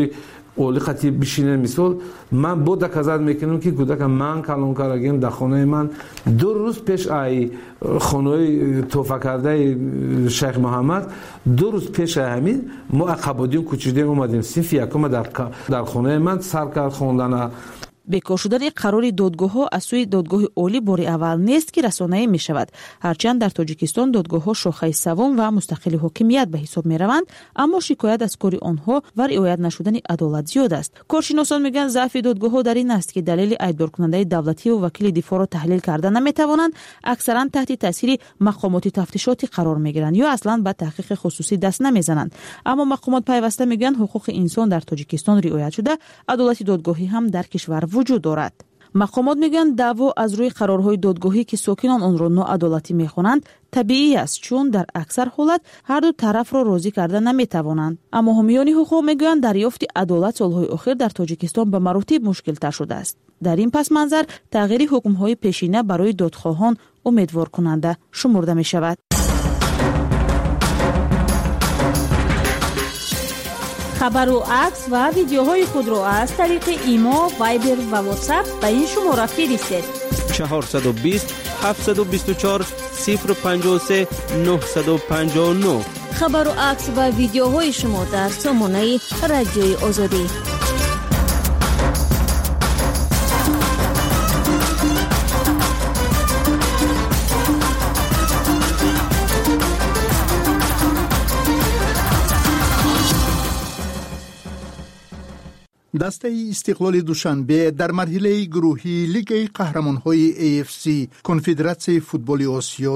اولی خطیب بشینه مثال من با دکازد میکنم که کودک من کلان کارگیم در خانه من 2 روز پیش ای خانه توفه کرده شیخ محمد 2 روز پیش همین ما عقبادیون کوچیده اومدیم صنف یکم در خانه من سر کرد خوندن. бекор шудани қарори додгоҳҳо аз сӯи додгоҳи олӣ бори аввал нест ки расонаӣ мешавад. ҳарчанд дар тоҷикистон додгоҳҳо шохаи савум ва мустақили ҳокимият ба ҳисоб мераванд, аммо шикоят аз кори онҳо ва риоят нашудани адолат зиёд аст. коршиносон мегӯянд заъфи додгоҳҳо дар ин аст ки далели айбдоркунандаи давлативу вакили дифоъро таҳлил карда наметавонанд, аксаран таҳти таъсири мақомоти тафтишотӣ қарор мегиранд ё аслан ба таҳқиқи хусусӣ даст намезананд. аммо мақомот пайваста мегӯянд ҳуқуқи инсон дар тоҷикистон риоят шуда, адолати додгоҳӣ ҳам дар кишвар вуҷуд дорад. мақомот мегӯянд даъво аз рӯи қарорҳои додгоҳӣ ки сокинон онро ноадолатӣ мехонанд табиӣ аст, чун дар аксар ҳолат ҳарду тарафро розӣ карда наметавонанд. аммо ҳомиёни ҳуқуқ мегӯянд дарёфти адолат солҳои охир дар тоҷикистон ба маротиб мушкилтар шудааст. дар ин пасманзар тағйири ҳукмҳои пешина барои додхоҳон умедворкунанда шумурда мешавад. хабару акс ва видеоҳои худро аз тариқи имо, вайбер ва ватсап ба ин шумора фиристед. 420 724 053 959. хабару акс ва видеоҳои шумо дар сомонаи радиои озодӣ. дастаи истиқлоли душанбе дар марҳилаи гурӯҳӣ лигаи қаҳрамонҳои AFC конфедератсияи футболи Осиё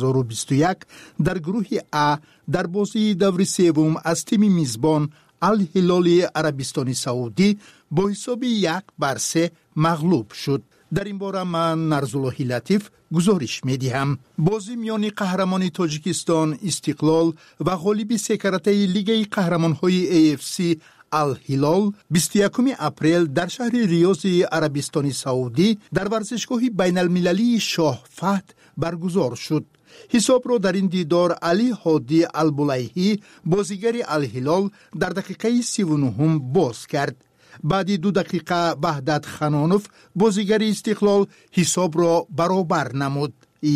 2021 дар гурӯҳи А дар бозии даври севум аз тими мизбон Ал-Ҳилоли Арабистони Саудӣ бо ҳисоби 1-3 мағлуб шуд. дар ин бора ман Нарзуллоҳи Латиф гузориш медиҳам. бозӣ миёни қаҳрамони Тоҷикистон Истиқлол ва ғолиби секаратаи лигаи қаҳрамонҳои AFC Ал-Ҳилол 21 апрел дар шаҳри Риёзи Арабистони Саудӣ дар варзишгоҳи байналмилалии Шоҳ Фаҳд баргузор шуд. ҳисобро дар ин дидор Али Ҳодӣ Албулайҳӣ бозигари Ал-Ҳилол дар дақиқаи 39 боз кард. баъди 2 дақиқа Ваҳдат Ханонов бозигари Истиқлол ҳисобро баробар намуд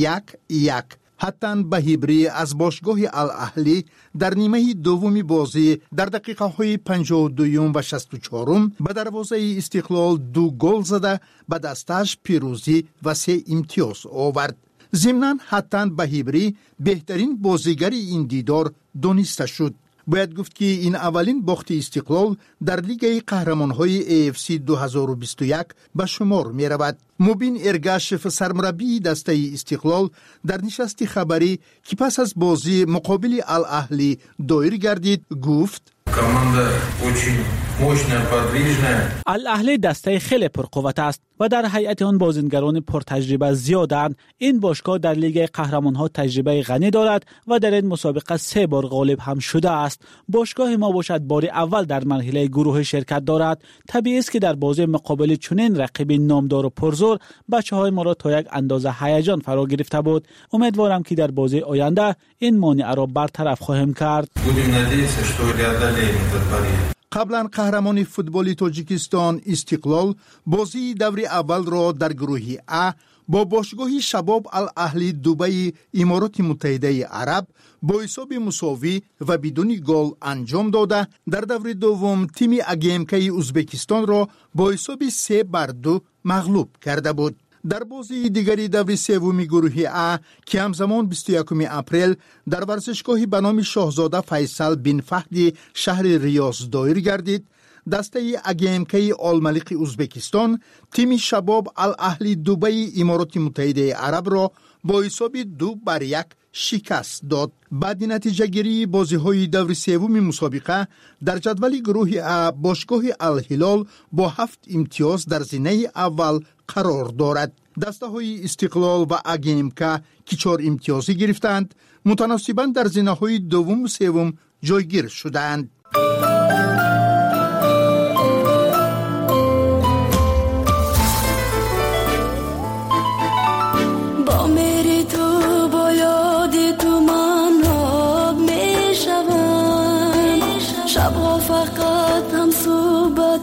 1-1. ҳаттан Баҳибри аз бошгоҳи Ал-Аҳлӣ дар нимаи дуввуми бозӣ дар дақиқаҳои 52 ва 64 ба дарвозаи Истиқлол 2 гол зада ба дасташ пирӯзӣ ва 3 имтиёз овард. зимнан ҳаттан Баҳибри беҳтарин бозигари ин дидор дониста шуд. бояд гуфт ки ин аввалин бохти Истиқлол дар лигаи қаҳрамонҳои AFC 2021 ба шумор меравад. мубин Эргашев сармураббии дастаи Истиқлол дар нишасти хабарӣ ки пас аз бозӣ муқобили Ал-Аҳлӣ доир гардид гуфт: команда очень мощная, подвижная. Ал-Аҳлӣ дастаи хеле пурқувват аст ва дар ҳайати он бозингарони пуртаҷриба зиёданд. ин бошгоҳ дар лигаи қаҳрамонҳо таҷрибаи ғанӣ дорад ва дар ин мусобиқа 3 бор ғолиб ҳам шудааст. бошгоҳи мо бошад бори аввал дар марҳилаи гурӯҳӣ ширкат дорад. табиист ки дар бозии муқобили чунин рақиби номдору пурзур бачаҳои моро то як андоза ҳаяҷон фаро гирифта буд. умедворам ки дар бозии оянда ин монеаро бартараф хоҳем кард. қаблан қаҳрамони футболи Тоҷикистон Истиқлол бозии даври аввалро дар гурӯҳи А бо бошгоҳи Шабоб Ал-Аҳли Дубаи Имороти Муттаҳидаи Араб бо ҳисоби мусовӣ ва бидуни гол анҷом дода, дар даври дуввум тими АГМК-и Узбекистонро бо ҳисоби 3-2 мағлуб карда буд. дар бозии дигари даври севуми гурӯҳи А ки ҳамзамон 21 апрел дар варзишгоҳи ба номи Шоҳзода Файсал бин Фаҳди шаҳри Риёз доир гардид, дастаи АГМК-и Олмалиқи Узбекистон тими Шабоб Ал-Аҳли Дубаи Имороти Муттаҳидаи Арабро бо ҳисоби 2-1 шикаст дод. баъди натиҷагирии бозиҳои даври севуми мусобиқа дар ҷадвали гурӯҳи А бошгоҳи Ал-Ҳилол бо 7 имтиёз дар зинаи аввал қарор дорад. дастаҳои Истиқлол ва АГМК ки 4 имтиёзӣ гирифтанд, мутаносибан дар зинаҳои дуввуму севум ҷойгир шуданд. شبها فقط هم صحبت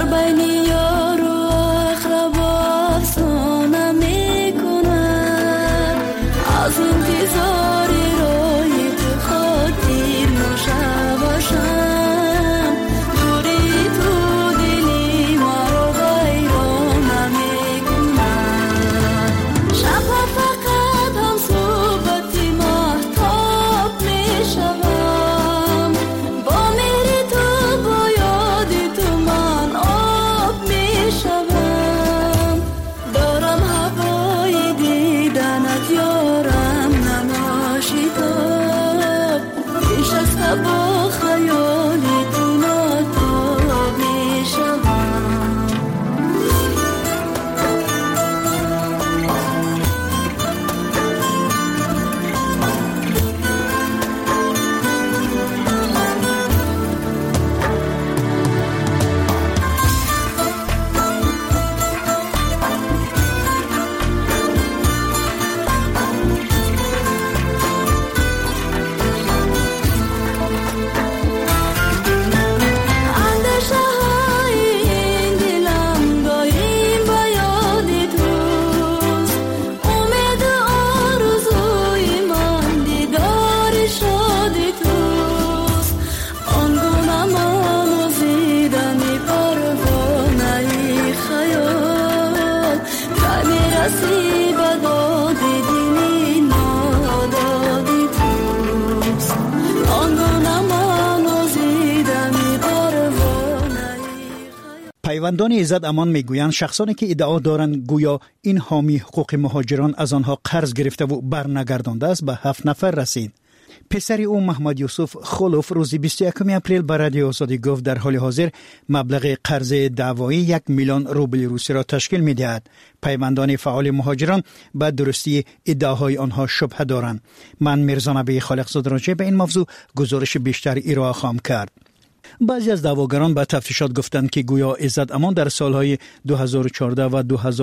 پیوندان ایزد امان میگویند شخصانی که ادعا دارند گویا این حامی حقوق مهاجران از آنها قرض گرفته و برنگردانده است به 7 نفر رسید. پسر او محمد یوسف خلوف روز 21 اپریل به رادیو آزادی گفت در حال حاضر مبلغ قرض دعوایی 1 میلیون روبل روسی را تشکیل می‌دهد. پیوندان فعال مهاجران به درستی ادعاهای آنها شبهه دارند. من میرزا نبی خالقزاده راجع به این موضوع گزارش بیشتر ارائه خواهم کرد. بعضی از دعواگران به تفتیشات گفتند که گویا عزت امان در سالهای 2014 و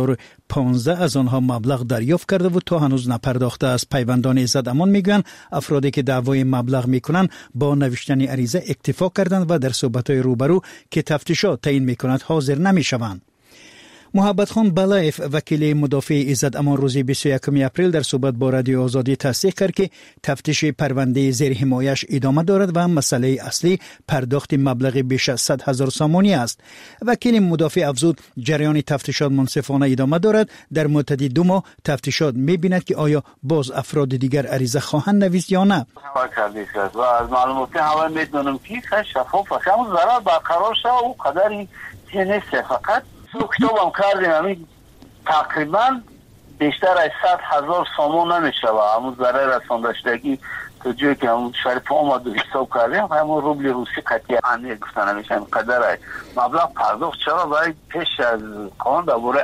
2015 از آنها مبلغ دریافت کرده و تا هنوز نپرداخته است. پیوندان عزت امان میگویند افرادی که دعوای مبلغ میکنند با نوشتن عریضه اکتفا کردند و در صحبت‌های روبرو که تفتیشات تعیین میکند حاضر نمیشوند. محبت خان بلایف وکیل مدافع عزت امان روز 21 اپریل در صحبت با رادیو آزادی تصدیق کرد که تفتیش پرونده زیر حمایش ادامه دارد و مسئله اصلی پرداخت مبلغ بیش از 100,000 سامانی است. وکیل مدافع افزود جریان تفتیشات منصفانه ادامه دارد. در مدت 2 ماه تفتیشات می‌بیند که آیا باز افراد دیگر عریضه خواهند نویس یا نه. و از معلومات همه میدونم که شفاف است. اما ضرر برقرار شد و قدری نیست. فقط کتابم کردیم همین تقریبا بیشتر از 100,000 سامان نمیشه و همون ضرر رسانده شدگی تو جایی که همون شریف آمد و حساب کردیم همون روبل روسی قطعی عنی گفته نمیشه قدر مبلغ پرداخت چرا برای پیش از قانون درباره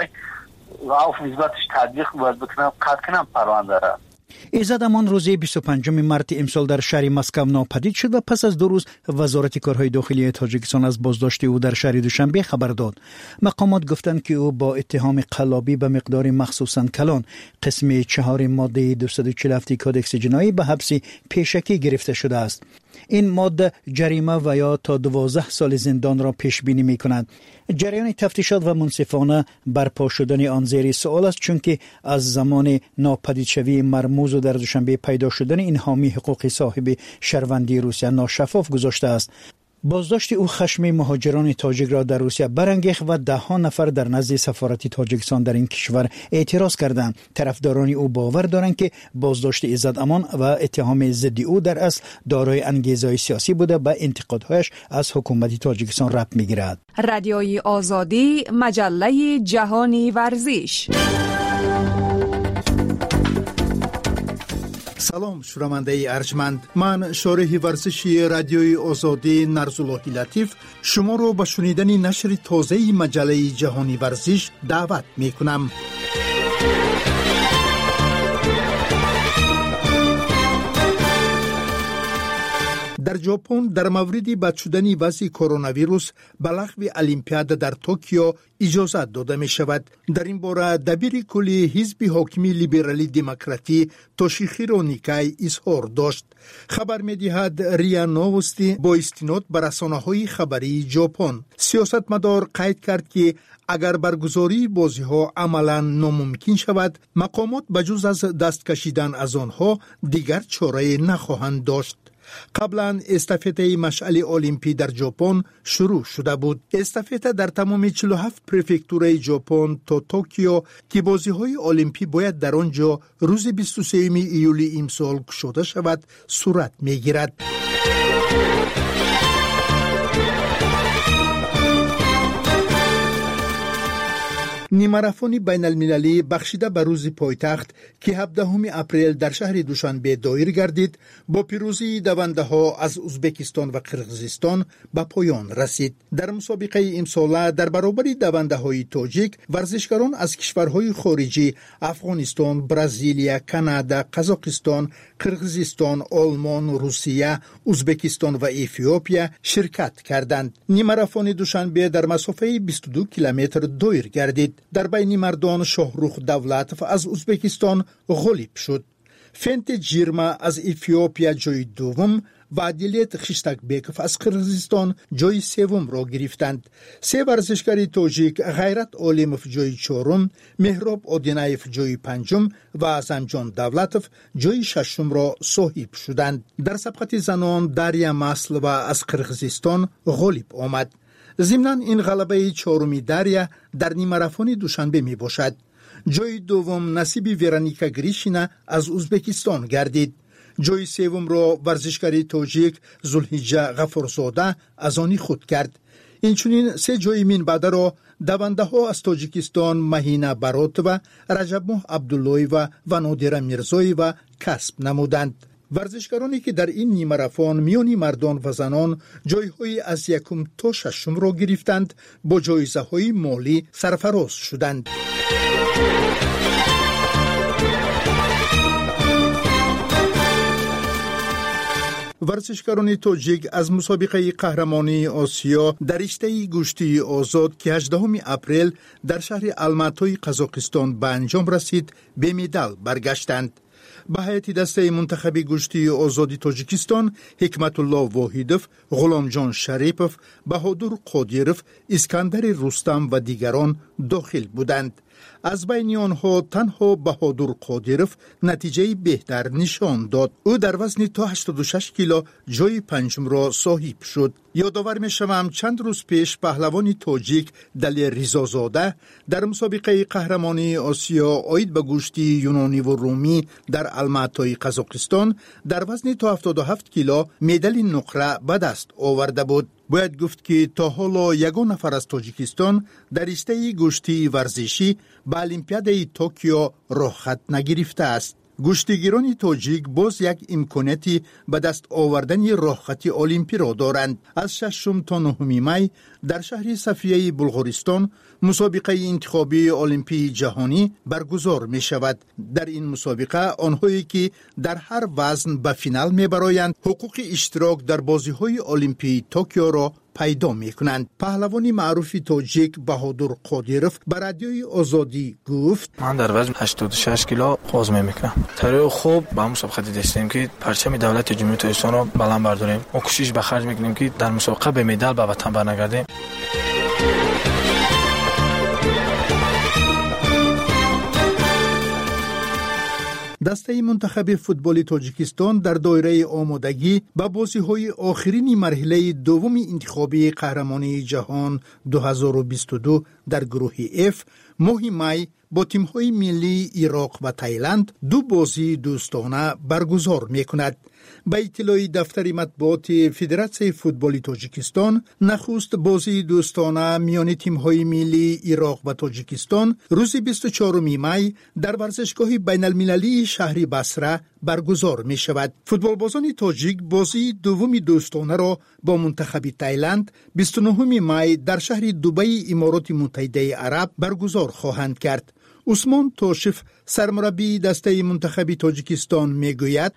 عوف نسبتش تطبیق باید بکنم قطع کنم پرونده را. عزت امان روز 25 مارس امسال در شهر مسکو ناپدید شد و پس از 2 روز وزارت کارهای داخلی تاجیکستان از بازداشت او در شهر دوشنبه خبر داد. مقامات گفتند که او با اتهام قلابی به مقدار مخصوصاً کلان قسم 4 ماده 247 کادکس جنایی به حبس پیشکی گرفته شده است. این ماده جریمه و یا تا 12 سال زندان را پیش بینی می کند. جریان تفتیشات و منصفانه برپا شدن آن زیر سوال است چون که از زمان ناپدیدشوی مرموز و در دوشنبه پیدا شدن این حامی حقوق صاحب شهروندی روسیه ناشفاف گذاشته است. بازداشت او خشم مهاجران تاجیک را در روسیه برانگیخت و 10 نفر در نزد سفارت تاجیکستان در این کشور اعتراض کردند. طرفداران او باور دارند که بازداشت عزت امان و اتهام ضد او در اصل دارای انگیزه سیاسی بوده به انتقادهایش از حکومت تاجیکستان ربط میگیرد. رادیوی آزادی، مجله جهانی ورزش. سلام شنونده ارجمند، من شارح ورزشی رادیوی آزادی نرزالله لطیف شما رو به شنیدن نشر تازه مجله جهانی ورزش دعوت می کنم. در ژاپن در مورد بد شدن وضع کرونا ویروس به لغو المپیاد در توکیو اجازت داده می شود. در این باره دبیر کلی حزب حاکمی لیبرالی دموکراتی توشیخیرو نیکای اظهار داشت. خبر می دهد ریا نووستی با استناد بر رسانه‌های خبری ژاپن. سیاستمدار قید کرد که اگر برگزاری بازی ها عملا ناممکن شود، مقامات بجز از دست کشیدن از آنها دیگر چاره نخواهند داشت. قبلا استافته مشعل المپی در ژاپن شروع شده بود. استافته در تمام 47 پرفکتورهای ژاپن تا توکیو که بازی‌های المپی باید در آنجا روز 23 ایولی امسال گشوده شود صورت می‌گیرد. نیمه‌ماراتون بین المللی بخشیده به روز پایتخت که 17 اپریل در شهر دوشنبه دایر گردید با پیروزی دونده‌ها از ازبکستان و قرقیزستان به پایان رسید. در مسابقه امساله در برابر دونده‌های تاجیک ورزشکاران از کشورهای خارجی افغانستان، برزیلیا، کانادا، قزاقستان، قرقیزستان، آلمان، روسیه، ازبکستان و اتیوپیا شرکت کردند. نیمه‌ماراتون دوشنبه در مسافه 22 کیلومتر دایر گردید. در بین مردان شاهروخ دولتов از ازبکستان غالب شد. فنت جیرما از اتیوپیا جای دوم و عدیلیت خشتکبکov از قرقیزستان جای سوم را گرفتند. سه ورزشکار تاجیک غیرت عالمov جای چهارم، مهراب آدینایف جای پنجم و اعظمجان دولتov جای ششم را صاحب شدند. در سبقت زنان داریا مسلova از قرقیزستان غالب آمد. ضمناً این غلبه چهارمی داریا در نیمه‌ماراتون دوشنبه می باشد. جای دوم نصیب ورونیکا گریشینا از ازبکستان گردید. جای سوم را ورزشکار تاجیک زلحجه غفورزاده از آن خود کرد. اینچنین سه جای منبعده را دونده‌ها از تاجیکستان مهینه براتova، رجب‌ماه عبداللهیوا و نادره میرزایوا کسب نمودند. ورزشکارانی که در این نیمه‌ماراتون میانی مردان و زنان جایهای از یکم تا ششم را گرفتند با جایزه‌های مالی سرفراز شدند. ورزشکاران تاجیک از مسابقه قهرمانی آسیا در رشته گشتی آزاد که 18 اپریل در شهر الماتای قزاقستان به انجام رسید به مدال برگشتند. به هیئت دسته منتخب گشتی آزادی تاجیکستان حکمت الله واحدov، غلامجان شریپov، بهادر قادیرov، اسکندر رستم و دیگران داخل بودند. از بین آنها تنها بهادر قادیرov نتیجه بهتر نشان داد. او در وزن تا 86 کیلو جای پنجم را صاحب شد. یادآور می‌شوم چند روز پیش پهلوان تاجیک دل ریزازاده در مسابقه قهرمانی آسیا عاید به گشتی یونانی و رومی در الماتای قزاقستان در وزن تا 77 کیلو مدال نقره به دست آورده بود. باید گفت که تا حالا یگان نفر از تاجیکستان در رشته گشتی ورزشی به المپیاد توکیو راه خط نگرفته است. گشتیگیران تاجیک باز یک امکاناتی به دست آوردن راه خط المپی را دارند. از 6 تا 9 می در شهر صفیه بلغارستان مسابقه انتخابی المپی جهانی برگزار می شود. در این مسابقه آنهایی که در هر وزن به فینال می برایند حقوق اشتراک در بازی های المپی توکیو را پیدا می کنند. پهلوانی معروف تاجیک بهادر قادیرov به رادیوی آزادی گفت: من در وزن 86 کیلو قوز میکنم. طریق خوب با مسابقه داشتیم که پرچم دولت جمهوری تاجیکستان را بلند برداریم. ما کوشش به خرج میکنیم که در مسابقه به مدال به وطن برنگردیم. دسته منتخب فوتبال تاجیکستان در دایره آمادگی به بازی‌های آخرین مرحله دوم انتخابی قهرمانی جهان 2022 در گروه F ماه می با تیم‌های ملی عراق و تایلند دو بازی دوستانه برگزار می‌کند. به اطلاع دفتر مطبوعات فدراسیون فوتبال تاجیکستان، نخست بازی دوستانه میان تیم‌های ملی عراق و تاجیکستان روز 24 می در ورزشگاه بین‌المللی شهر بصره برگزار می شود. فوتبالبازان تاجیک بازی دوم دوستانه را با منتخب تایلند 29 می در شهر دبی امارات متحده عرب برگزار خواهند کرد. عثمان توشف سرمربی دسته منتخب تاجیکستان میگوید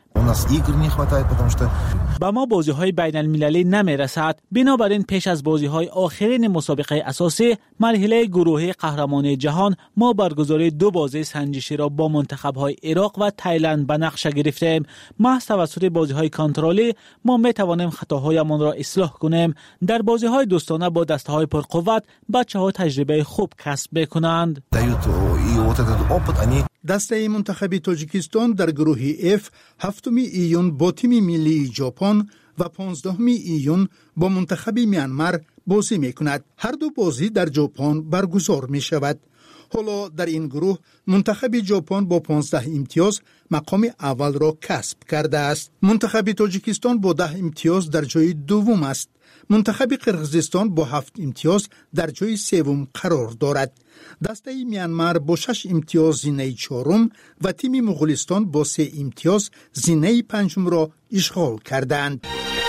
با ما بازی‌های بین‌المللی نمی‌رسد، بنابراین پیش از بازی‌های آخرین مسابقه اساسی مرحله گروهی قهرمانی جهان ما برگزاری 2 بازی سنجشی را با منتخب‌های عراق و تایلند به نقشه گرفتیم. محض توسط بازی‌های کنترلی ما می‌توانیم خطاهایمان را اصلاح کنیم. در بازی‌های دوستانه با دسته‌های پرقوت بچه‌ها تجربه خوب کسب می‌کنند. دسته منتخب تاجیکستان در گروه F 7 ایون با تیم ملی ژاپن و 15 ایون با منتخب میانمار بازی میکند. هر دو بازی در ژاپن برگزار می شود. حالا در این گروه منتخب ژاپن با 15 امتیاز مقام اول را کسب کرده است. منتخب تاجیکستان با 10 امتیاز در جای دوم است. منتخب قرقیزستان با 7 امتیاز در جای سوم قرار دارد. دسته میانمار با 6 امتیاز زینه چهارم و تیم مغولستان با 3 امتیاز زینه پنجم را اشغال کردند.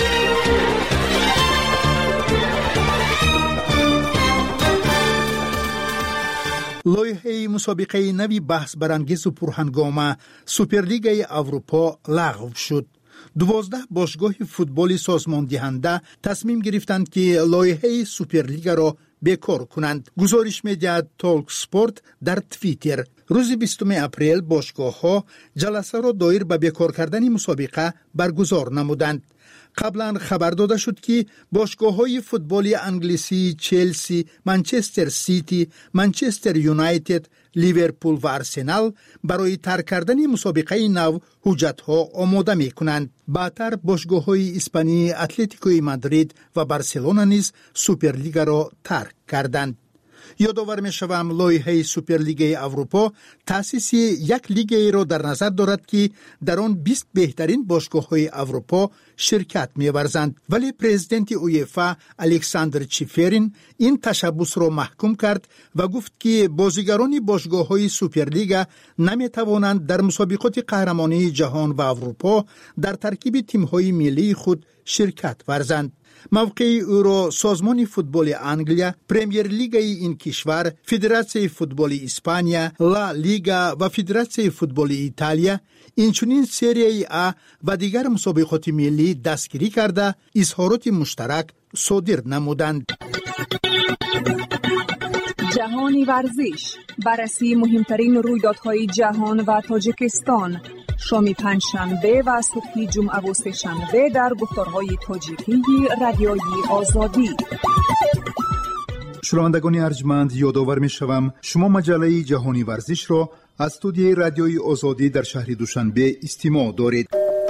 لایحه مسابقه نوی بحث برانگیز و پرهنگام سوپرلیگ اروپا لغو شد. 12 باشگاه فوتبال سازمان دهنده تصمیم گرفتند که لایحه سوپرلیگ را بیکار کنند. گزارش می‌دهد تالک سپورت در توییتر. روز 20 اپریل باشگاه‌ها جلسه را دایر به بیکار کردن مسابقه برگزار نمودند. قبلا خبر داده شد که باشگاه‌های فوتبال انگلیسی چلسی، منچستر سیتی، منچستر یونایتد، لیورپول و آرسنال برای ترک کردن مسابقه نو حجت‌ها آماده می‌کنند. بعدتر باشگاه‌های اسپانی اتلتیکوی مادرید و بارسلونا نیز سوپرلیگ را ترک کردند. یادآور می‌شوم لایحه سوپرلیگ اروپا تأسیس یک لیگ را در نظر دارد که در آن 20 بهترین باشگاه‌های اروپا شرکت می‌ورزند، ولی پرزیدنت اویفا الکساندر چیفرین این تشبث را محکوم کرد و گفت که بازیگران باشگاه‌های سوپرلیگ نمی‌توانند در مسابقات قهرمانی جهان و اروپا در ترکیب تیم‌های ملی خود شرکت ورزند. موقع او را سازمان فوتبال انگلیا، پرمیر لیگ این کشور، فدراسیون فوتبال اسپانیا، لا لیگا و فدراسیون فوتبال ایتالیا اینچنین سری A و دیگر مسابقات ملی دستگیری کرده اظهارات مشترک صادر نمودند. جهانی ورزش، بررسی مهمترین رویدادهای جهان و تاجیکستان، شام پنجشنبه و صبح جمعه و سه‌شنبه در گفتارهای تاجیکی رادیوی آزادی. شنوندگان ارجمند، یادآور می‌شوم شما مجله جهانی ورزش را از استودیوی رادیوی آزادی در شهر دوشنبه استماع دارید.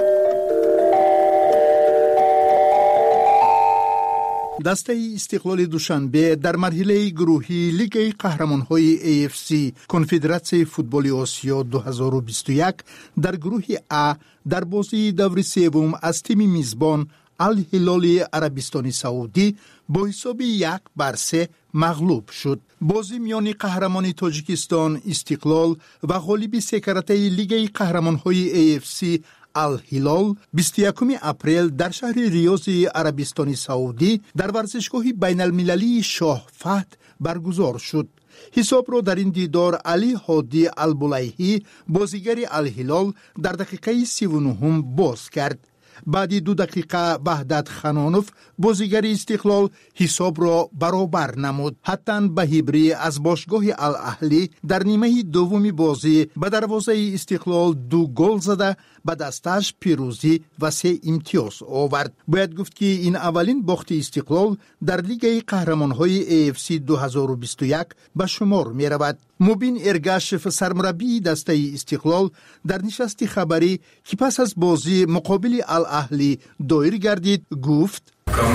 دسته استقلال دوشنبه در مرحله گروهی لیگ قهرمان‌های AFC کنفدراسیون فوتبال آسیا 2021 در گروه A در بازی دور سوم از تیم میزبان الهلال عربستان سعودی با حساب 1-3 مغلوب شد. بازی میان قهرمان تاجیکستان استقلال و غالب سکرته لیگ قهرمان‌های AFC الهلال 21 اپریل در شهر ریاض عربستان سعودی در ورزشگاه بین المللی شاه فهد برگزار شد. حساب را در این دیدار علی هادی البلیهی بازیگر الهلال در دقیقه 39 باز کرد. بعد 2 دقیقه وحدت خنانوف بازیگر استقلال حساب را برابر نمود. حتی بهیبری از باشگاه الاهلی در نیمه دوم بازی به دروازه استقلال 2 گل زده به دستش پیروزی و 3 امتیاز آورد. باید گفت که این اولین باخت استقلال در لیگ قهرمان‌های AFC 2021 به شمار می رود. مبین ارگاشف سرمربی دسته استقلال در نشست خبری که پس از بازی مقابل الاهلی دایر گردید گفت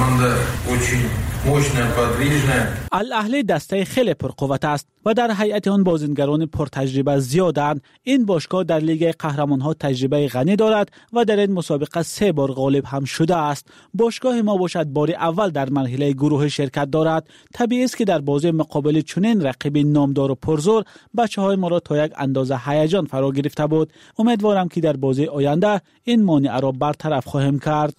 الاهلی دسته خیلی پرقوت است و در هیئت آن بازیگران پرتجربه زیادند. این باشگاه در لیگ قهرمان‌ها تجربه غنی دارد و در این مسابقه 3 بار غالب هم شده است. باشگاه ما باشد بار اول در مرحله گروه شرکت دارد. طبیعی است که در بازی مقابل چنین رقیب نامدار و پرزور بچه‌های ما را تا یک اندازه هیجان فرا گرفته بود. امیدوارم که در بازی آینده این مانع را برطرف خواهیم کرد.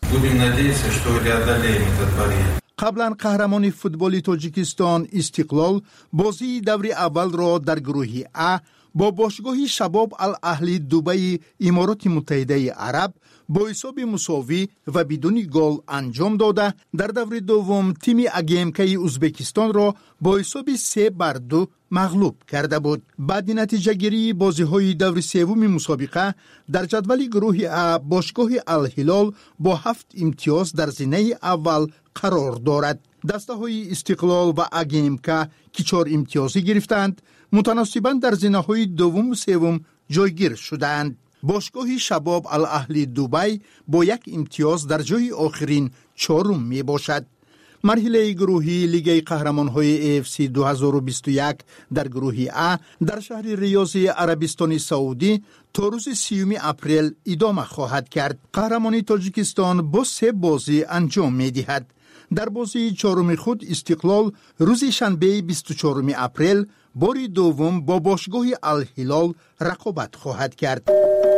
قبلا قهرمان فوتبال تاجیکستان استقلال بازی دور اول را در گروه A با باشگاه شباب الاهلی دبی امارات متحده عرب با حساب مساوی و بدون گل انجام داده در دور دوم تیم اگیمکی ازبکستان را با حساب 3-2 مغلوب کرده بود. بعد نتیجه گیری بازی های دور سوم مسابقه در جدول گروه ا باشگاه الهلال با 7 امتیاز در زینه اول قرار دارد. دسته های استقلال و اگیمکا که 4 امتیازی گرفتند متناسباً در زینه های دوم و سوم جایگیر شدند. باشگاه شباب الاهلی دبی با 1 امتیاز در جای آخرین چهارم می باشد. مرحله گروهی لیگ قهرمان‌های AFC 2021 در گروه ا در شهر ریاض عربستان سعودی تا روز 30 اپریل ادامه خواهد کرد. قهرمانی تاجیکستان با 3 بازی انجام می‌دهد. در بازی چهارم خود استقلال روز شنبه 24 اپریل باری دوم با باشگاه الهلال رقابت خواهد کرد.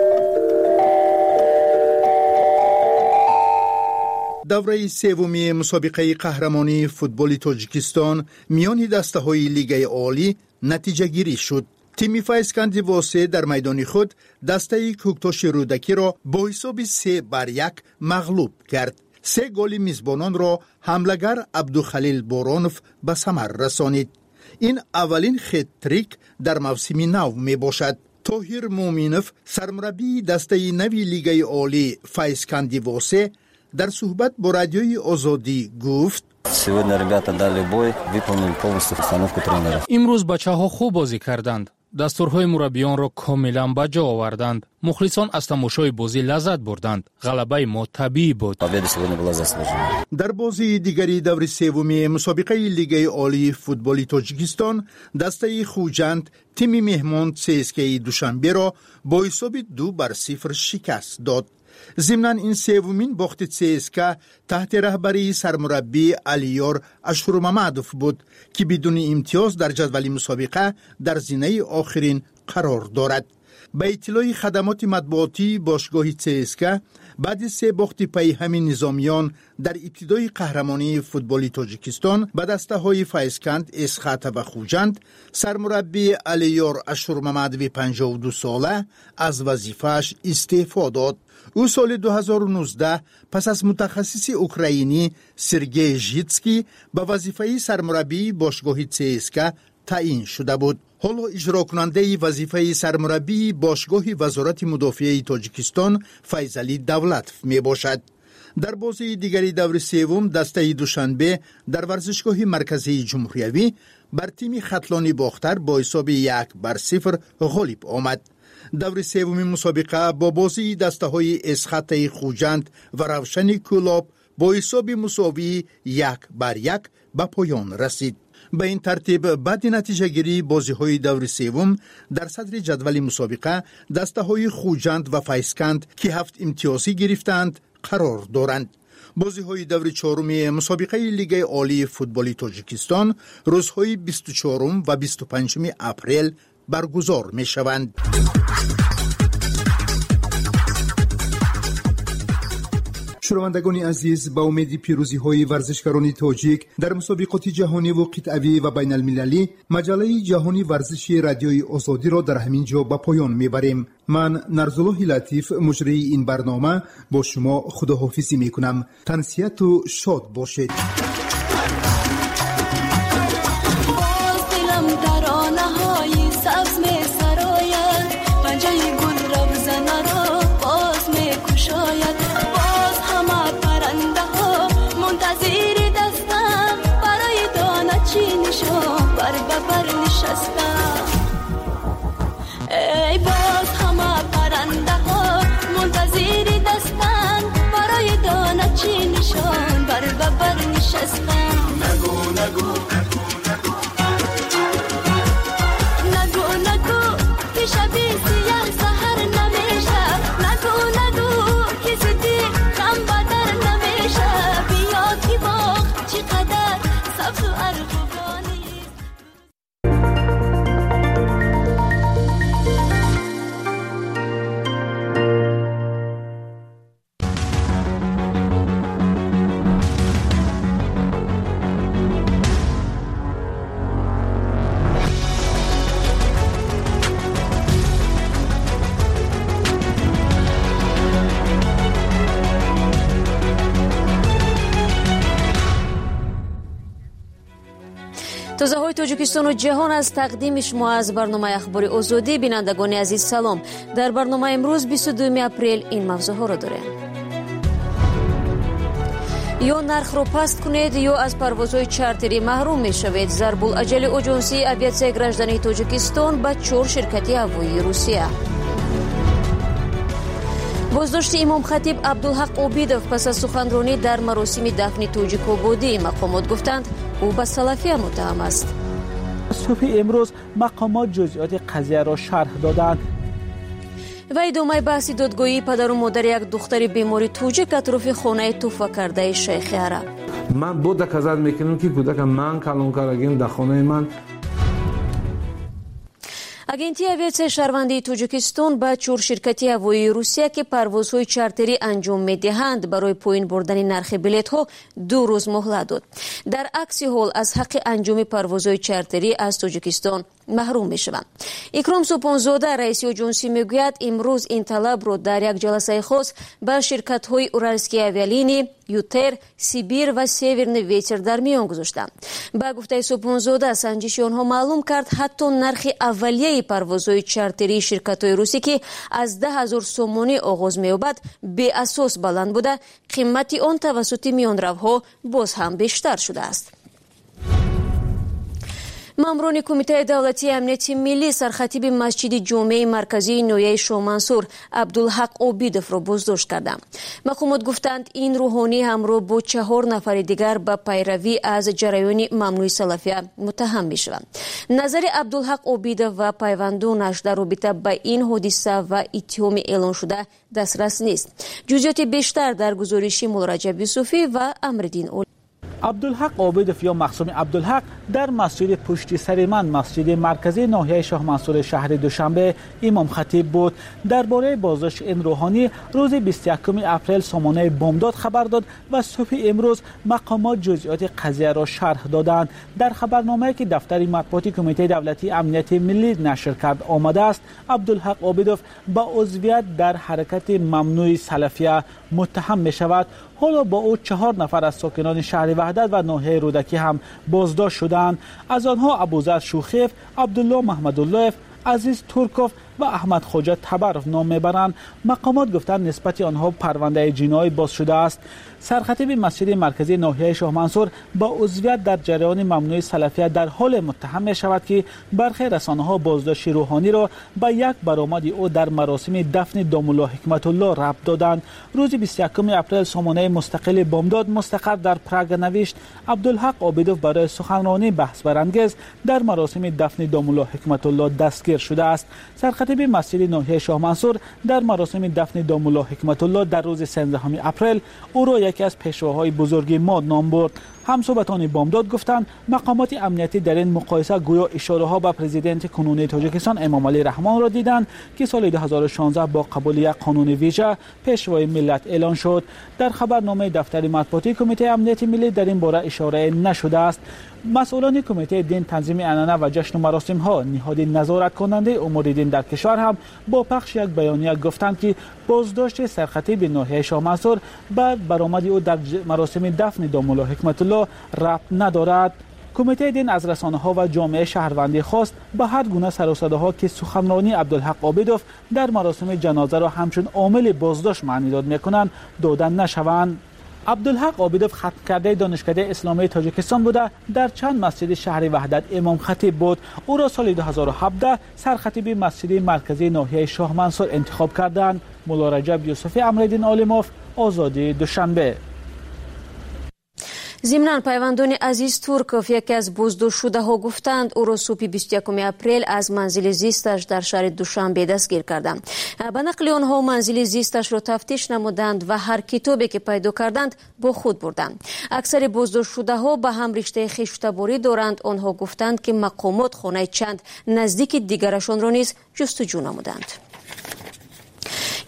دوره سوم مسابقه قهرمانی فوتبال تاجیکستان میان دسته‌های لیگ عالی نتیجه گیری شد. تیم فایسکند واسه در میدان خود دسته کوکتاش رودکی را با حساب 3-1 مغلوب کرد. 3 گل میزبانان را حمله‌گر عبدالخلیل بارانوف به ثمر رسانید. این اولین خط-تریک در موسم نو می باشد. طاهر مومینوف سرمربی دسته نوی لیگ عالی فایسکند واسه در صحبت با رادیوی آزادی گفت: امروز بچه‌ها خوب بازی کردند. دستورهای مربیان را کاملا به جا آوردند. مخلصان از تماشای بازی لذت بردند. غلبه ما طبیعی بود. در بازی دیگری دور سوم مسابقه لیگ عالی فوتبال تاجیکستان دسته خوجند تیم مهمان CSKA دوشنبه را با حساب 2-0 شکست داد. ضمناً این سومین باخت CSKA تحت رهبری سرمربی علیار اشورممدوف بود که بدون امتیاز در جدول مسابقه در زینه آخرین قرار دارد. به اطلاع خدمات مطبوعاتی باشگاه CSKA بعد 3 باخت پی همین نظامیان در ابتدای قهرمانی فوتبال تاجیکستان به دسته های فایسکند، اسخات و خوجند، سرمربی علیار اشورممدوف 52 ساله از وظیفه‌اش استعفا داد. او سال 2019 پس از متخصص اوکراینی سرگئی ژیتسکی به وظیفه سرمربی باشگاه CSKA تعیین شده بود. حالا اجرا کننده وظیفه سرمربی باشگاه وزارت مدافعه تاجیکستان فیضعلی دولتوف می باشد. در بازی دیگری دور سوم دسته دوشنبه در ورزشگاه مرکزی جمهوریوی بر تیم خطلانی باختر با حساب 1-0 غالب آمد. دور سوم مسابقه با بازی دسته های اسخط خوجند و روشن کولاب با حساب مساوی 1-1 به پایان رسید. به این ترتیب بعد نتیجه گیری بازی های دور سوم در صدر جدول مسابقه دسته های خوجند و فایسکند که 7 امتیازی گرفتند قرار دارند. بازی های دور چهارم مسابقه لیگ عالی فوتبال تاجیکستان روزهای 24 و 25 اپریل برگزار می شوند. شنوندگان عزیز، با امید پیروزی های ورزشکاران تاجیک در مسابقات جهانی و قطعی و بین المللی، مجله جهانی ورزشی رادیوی آزادی را در همین جا به پایان میبریم. من نرزالله لطیف مجری این برنامه با شما خداحافظی میکنم. تنسیت و شاد باشید. ای باز همه پرنده ها منتظر دستن برای دانه چی نشان بر ببر نشستن. نگو نگو نگو نگو که شبی سیاه سهر نمیشه. نگو نگو که زدی غم بدر نمیشه. بیا که باغ چقدر سبز و ارغوانی. تازه‌های تاجیکستان و جهان از تقدیم شما از برنامه اخبار آزادی. بینندگان عزیز سلام. در برنامه امروز 22 اپریل این موضوعها را داریم. یا نرخ را پست کنید یا از پروازهای چارتری محروم میشوید. ضرب الاجل اجنسی اویاتسیا گراژدانی تاجیکستان به 4 شرکتی هوایی روسیه. بازداشت امام خطیب عبدالحق عبیدов پس از سخنرانی در مراسم دفن توجیک‌آبادی. مقامات گفتند او به سلفیه متهم است. صبح امروز مقامات جزئیات قضیه را شرح دادند. و ادامه بحث دادگاهی پدر و مادر یک دختر بیماری توجیک اطراف خانه توفه کرده شیخ عرب. من با دکازات میکنم که کودک من کلان کارگیم در خانه من. агентии авиатсияи шаҳрвандии тоҷикистон ба 4 ширкати ҳавоии русия ки парвозҳои чартерӣ анҷом медиҳанд барои поин бурдани нархи билетҳо 2 рӯз муҳлат дод. дар акси ҳол аз ҳаққи анҷоми парвозҳои чартерӣ аз тоҷикистон маҳрум мешаванд. икром супонзода раиси оҷонсӣ мегӯяд имрӯз ин талабро дар як ҷаласаи хос ба ширкатҳои уральские авиалини, ютер, сибир ва северный ветер дар миён гузоштанд. ба гуфтаи супонзода санҷиши онҳо маълум кард ҳатто нархи аввалияи парвозҳои чартерии ширкатҳои русӣ ки аз 10,000 сомонӣ оғоз меёбад беасос баланд буда, қимати он тавассути миёнравҳо боз ҳам бештар шудааст. мамурони кумитаи давлатии амнияти миллӣ сархатиби масҷиди ҷомеаи марказии ноҳияи шоҳмансур абдулҳақ обидовро боздошт карданд. мақомот гуфтанд ин рӯҳонӣ ҳамроҳ бо 4 нафари дигар ба пайравӣ аз ҷараёни мамнӯи салафия муттаҳам мешаванд. назари абдулҳақ обидов ва пайвандонаш дар робита ба ин ҳодиса ва иттиҳоми эълоншуда дастрас нест. ҷузъиёти бештар дар гузориши мулраҷаб юсуфӣ ва амриддин олӣ. عبدالحق عابدов یا مخصوم عبدالحق در مسجد پشت سر من، مسجد مرکزی ناحیه شاه منصور شهر دوشنبه امام خطیب بود. درباره بازداشت این روحانی روز 21 اپریل سامانه بامداد خبر داد و صبح امروز مقامات جزئیات قضیه را شرح دادند. در خبرنامه‌ای که دفتر مطبوعاتی کمیته دولتی امنیت ملی نشر کرد آمده است عبدالحق عابدov با عضویت در حرکت ممنوع سلفیه متهم می شود. حالا با او 4 نفر از ساکنان شهر وحدت و ناحیه رودکی هم بازداشت شدند. از آنها ابوذر شوخیف، عبدالله محمداللهف، عزیز ترکوف و احمد خواجه تبرف نام میبرند. مقامات گفتند نسبت آنها پرونده جنایی باز شده است. سرخطیب مسجد مرکزی ناحیه شاه منصور با عضویت در جریان ممنوع سلفیه در حال متهم می شود که برخی رسانه‌ها بازداشت روحانی را به یک برآمد او در مراسم دفن دامالله حکمت الله ربط دادند. روز 21 اپریل سامانه مستقل بامداد مستقر در پراگ نوشت عبدالحق عابدov برای سخنرانی بحث برانگیز در مراسم دفن دامالله حکمت الله دستگیر شده است. سرخطیب مسجد ناحیه شاه منصور در مراسم دفن دامالله حکمت الله در روز 13 اپریل او را یکی از پیشواهای بزرگ ما نام برد. همصحبتان بامداد گفتند مقامات امنیتی در این مقایسه گویا اشاره ها به پرزیدنت کنونی تاجیکستان امام علی رحمان را دیدند که سال 2016 با قبول یک قانون ویژه پیشوای ملت اعلان شد. در خبرنامه دفتر مطبوعاتی کمیته امنیتی ملی در این باره اشاره نشده است. مسئولان کمیته دین تنظیم عنعنه و جشن و مراسم ها نهاد نظارت کننده امور دین در کشور هم با پخش یک بیانیه گفتند که بازداشت سرخطیب ناحیه شاه منصور بعد برآمد او در مراسم دفن دامالله حکمت الله ربط ندارد. کمیته دین از رسانه‌ها و جامعه شهروندی خواست به هر گونه سر و صداها که سخنرانی عبدالحق عابدov در مراسم جنازه را همچون عامل بازداشت معنی داد میکنند دادن نشوند. عبدالحق عابدov ختم کرده دانشکده اسلامی تاجیکستان بوده در چند مسجد شهر وحدت امام خطیب بود. او را سال 2017 سرخطیب مسجد مرکزی ناحیه شاه منصور انتخاب کردند. مولا رجب یوسفی، امرالدین عالموف، آزادی دوشنبه. ضمناً پیوندان عزیز ترکوف یکی از بازداشت‌شده‌ها گفتند او را صبح 21 اپریل از منزل زیستش در شهر دوشنبه دستگیر کردند. به نقل آنها منزل زیستش را تفتیش نمودند و هر کتابی که پیدا کردند با خود بردند. اکثر بازداشت‌شده‌ها به هم رشته خویشتباری دارند. آنها گفتند که مقامات خانه چند نزدیک دیگرشان را نیز جستجو نمودند.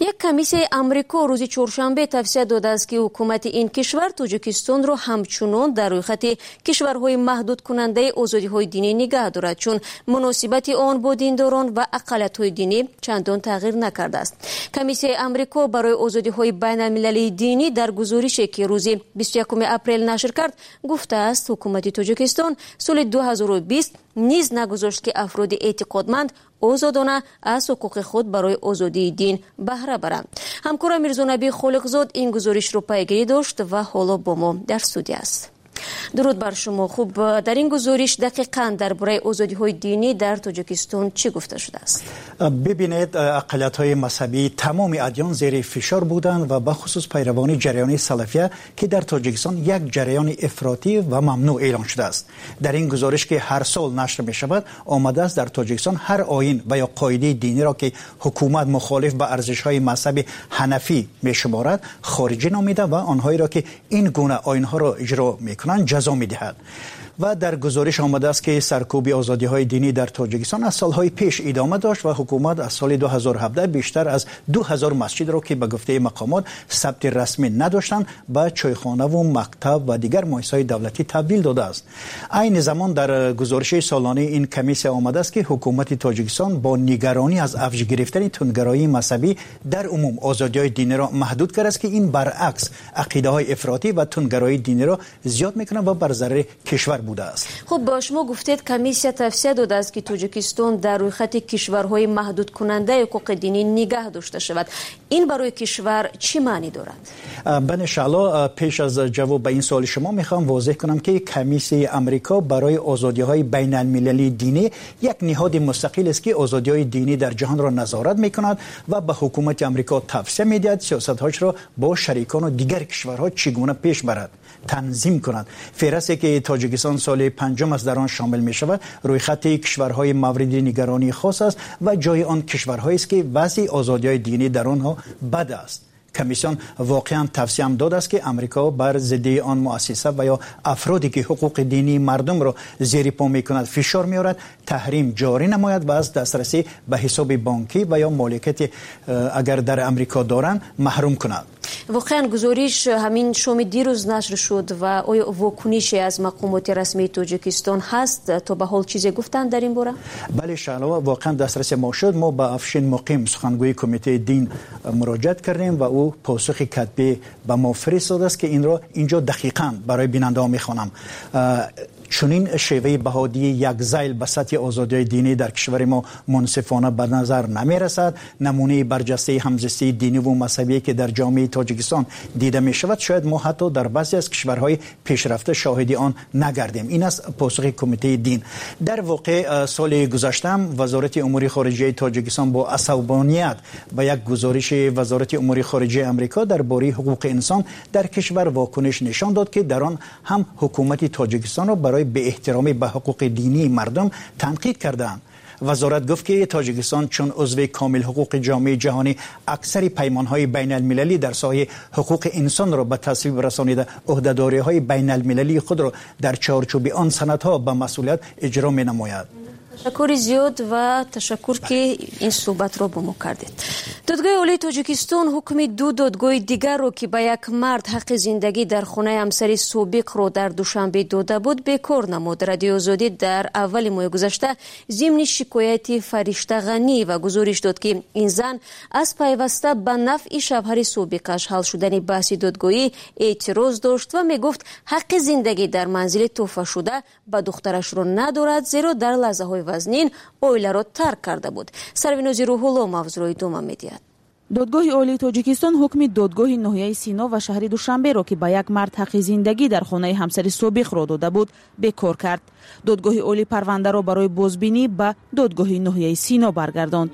یک کمیسیه آمریکا روز چهارشنبه توصیه داده است که حکومت این کشور تاجیکستان را همچنان در روی خط کشورهای محدود کننده آزادی‌های دینی نگاه دارد، چون مناسبت آن با دینداران و اقلیت‌های دینی چندان تغییر نکرده است. کمیسیه آمریکا برای آزادی‌های بین‌المللی دینی در گزارشی که روز 21 اپریل نشر کرد گفته است حکومت تاجیکستان سال 2020 نیز نگذاشت که افراد اعتقادمند آزادانه از حقوق خود برای آزادی دین بهره برند. همکار میرزانبی خالقزاد این گزارش را پیگیری داشت و حالا با ما در استودیو است. درود بر شما. خوب، در این گزارش دقیقاً درباره آزادی‌های دینی در تاجیکستان چی گفته شده است؟ ببینید، اقلیت‌های مذهبی تمام ادیان زیر فشار بودند و به خصوص پیروان جریان سلفیه که در تاجیکستان یک جریان افراطی و ممنوع اعلام شده است. در این گزارش که هر سال نشر می شود آمده است در تاجیکستان هر آیین و یا قاعده دینی را که حکومت مخالف به ارزش‌های مذهبی حنفی می شمارد خارجی نامیده و آنهایی را که این گونه آیین‌ها را اجرا می‌کنند جزا می‌دهد. و در گزارش آمده است که سرکوب آزادی‌های دینی در تاجیکستان از سالهای پیش ادامه داشت و حکومت از سال 2017 بیشتر از 2000 مسجد را که به گفته مقامات ثبت رسمی نداشتند به چایخانه و مکتب و دیگر مؤسسات دولتی تبدیل داده است. این زمان در گزارش سالانه این کمیسیه آمده است که حکومت تاجیکستان با نگرانی از افزایش گرفتن تندگرایی مذهبی در عموم آزادی‌های دینی را محدود کرده است که این برعکس عقیده‌های افراطی و تندگرایی دینی را زیاد می‌کنه و بر ضرر کشور بوده است. خب، شما گفتید کمیسیه توصیه داده است که تاجیکستان در روی خط کشورهای محدود کننده حقوق دینی نگاه داشته شود. این برای کشور چی معنی دارد؟ ان شاءالله پیش از جواب به این سوال شما میخوام واضح کنم که کمیسیه آمریکا برای آزادی‌های بین‌المللی دینی یک نهاد مستقل است که آزادی‌های دینی در جهان را نظارت میکند و به حکومت آمریکا توصیه میدهد سیاست‌هاش را با شریکان و دیگر کشورها چگونه پیش برد، تنظیم کند. فهرستی که تاجیکستان سال پنجم از در آن شامل می شود روی خط کشورهای مورد نگرانی خاص است و جای آن کشورهایی است که وضع آزادی‌های دینی در آنها بد است. کمیسیون واقعا توصیه داده است که آمریکا بر ضد آن مؤسسه و یا افرادی که حقوق دینی مردم را زیر پا می‌کند فشار می‌آورد، تحریم جاری نماید و از دسترسی به حساب بانکی و یا مالکیت اگر در آمریکا دارند محروم کند. واقعا گزارش همین شام دیروز نشر شد و آیا واکنشی از مقامات رسمی تاجیکستان هست؟ تا به حال چیزی گفتن در این باره؟ بله شالا، واقعا دسترسی ما شد. ما به افشین مقیم سخنگوی کمیته دین مراجعه کردیم و او پاسخ کتبی به ما فرستاده است که این را اینجا دقیقاً برای بیننده میخوانم. چنین شیوه بهادی یک ذیل به سطح آزادی دینی در کشور ما منصفانه به نظر نمی رسد. نمونه برجسته همزیستی دینی و مذهبی که در جامعه تاجیکستان دیده می شود شاید ما حتی در بعضی از کشورهای پیشرفته شاهدی آن نگردیم. این است پاسخ کمیته دین. در واقع سال گذشته وزارت امور خارجه تاجیکستان با عصبانیت به یک گزارش وزارت امور خارجه آمریکا درباره حقوق انسان در کشور واکنش نشان داد که در آن هم حکومت تاجیکستان را برای به احترامی به حقوق دینی مردم تنقید کردند. وزارت گفت که تاجیکستان چون عضو کامل حقوق جامعه جهانی اکثر پیمانهای بین المللی در ساحه حقوق انسان را به تصویب رسانیده عهده‌داری‌های بین المللی خود را در چارچوب آن سندها به مسئولیت اجرا می‌نماید. تشکر زیاد و تشکر که این صحبت را با ما کردید. دادگاه عالی تاجیکستان حکم دو دادگاه دیگر را که به یک مرد حق زندگی در خانه همسر سابق را در دوشنبه داده بود بیکار نمود. رادیو آزادی در اول ماه گذشته ضمن شکایت فرشته غنی و گزارش داد که این زن از پیوسته به نفع شوهر سابقش حل شدن بحث دادگاهی اعتراض داشت و میگفت حق زندگی در منزل توفی شده به دخترش را ندارد، زیرا در لحظه های وزنین اویله را ترک کرده بود. سروینوزی روح‌الله موضوع را ادامه می‌دهد. دادگاه عالی تاجیکستان حکم دادگاه ناحیه سینا و شهر دوشنبه را که به یک مرد حق زندگی در خانه همسر سابق را داده بود بیکار کرد. دادگاه عالی پرونده را برای بازبینی به دادگاه ناحیه سینا برگرداند.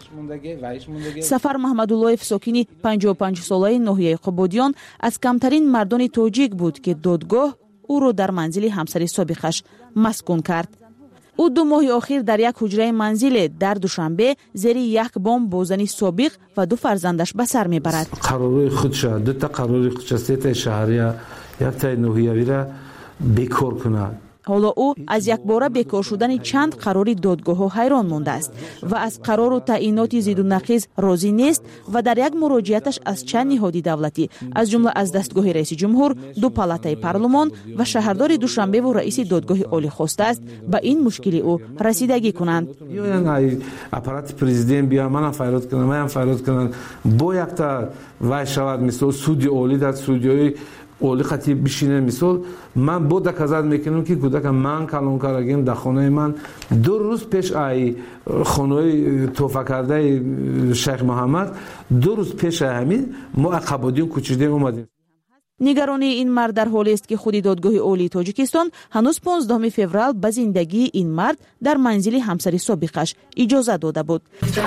سفر محمدالله ساکنی 55 ساله ناحیه قبادیان از کمترین مردان تاجیک بود که دادگاه او را در منزل همسر سابقش مسکون کرد. او 2 ماه اخیر در یک حجره منزل در دوشنبه زیر یک بام با زن سابق و 2 فرزندش به سر میبرد. قرار خودش 2 تا قرار خودش است، تا شهریه یک تا نوحیوی را بیکار کنه. ҳоло ӯ аз якбора бекор шудани чанд қарори додгоҳҳо ҳайрон мондааст ва аз қарору таъиноти зидду нақиз розӣ нест ва дар як муроҷиаташ аз чанд ниҳоди давлатӣ аз ҷумла аз дастгоҳи раиси ҷумҳур, ду палатаи парлумон ва шаҳрдори Душанбеву раиси додгоҳи олӣ хостааст ба ин мушкили ӯ расидагӣ кунанд. аппарати президент биёяд манам фариёд кунам, маям фариёд кунам бо якта вай шавад мисол суди олӣ дар судиҳои олӣ қатъи бишинем мисол ман бо доказат мекунам ки кӯдакам ман калон карагем дар хонаи ман 2 рӯз пеш ай хонаи тоҳфакардаи шейх муҳаммад 2 рӯз пеш ай ҳамин мо ақабодиён кӯчидем омадем. нигаронии ин мард дар ҳолест ки худи додгоҳи олии тоҷикистон ҳанӯз 15 феврал ба зиндагии ин мард дар манзили ҳамсари собиқаш иҷоза дода буд.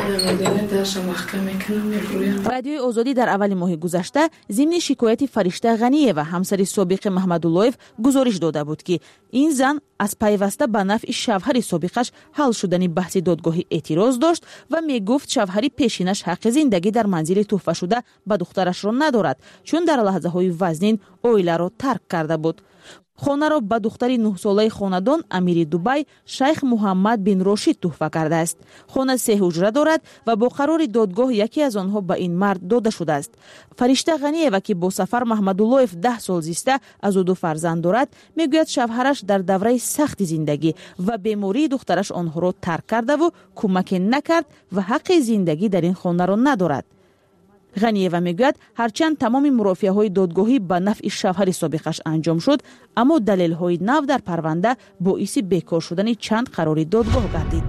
радиои озодӣ дар аввали моҳи гузашта зимни шикояти Фаришта Ғаниева ҳамсари собиқи Маҳмадуллоев гузориш дода буд ки ин зан аз пайваста ба нафъи шавҳари собиқаш ҳал шудани баҳси додгоҳӣ эътироз дошт ва мегуфт шавҳари пешинаш ҳаққи зиндагӣ дар манзили туҳфашуда ба духтарашро надорад, чун дар лаҳзаҳои вазнин оиларо тарк карда буд. хонаро ба духтари 9-солаи хонадон амири Дубай Шайх Муҳаммад бин Рошид туҳфа кардааст. хона 3 ҳуҷра дорад ва бо қарори додгоҳ яке аз онҳо ба ин мард дода шудааст. Фаришта Ғаниева ки бо Сафар Маҳмадуллоев 10 сол зиста аз ӯ 2 фарзанд дорад, мегӯяд шавҳараш дар давраи сахти зиндагӣ ва бемории духтараш онҳоро тарк кардаву кӯмаке накард ва ҳаққи зиндагӣ дар ин хонаро надорад. Ғаниева мегӯяд ҳарчанд тамоми мурофиаҳои додгоҳӣ ба нафъи шавҳари собиқаш анҷом шуд, аммо далелҳои нав дар парванда боиси бекор шудани чанд қарори додгоҳ гардид.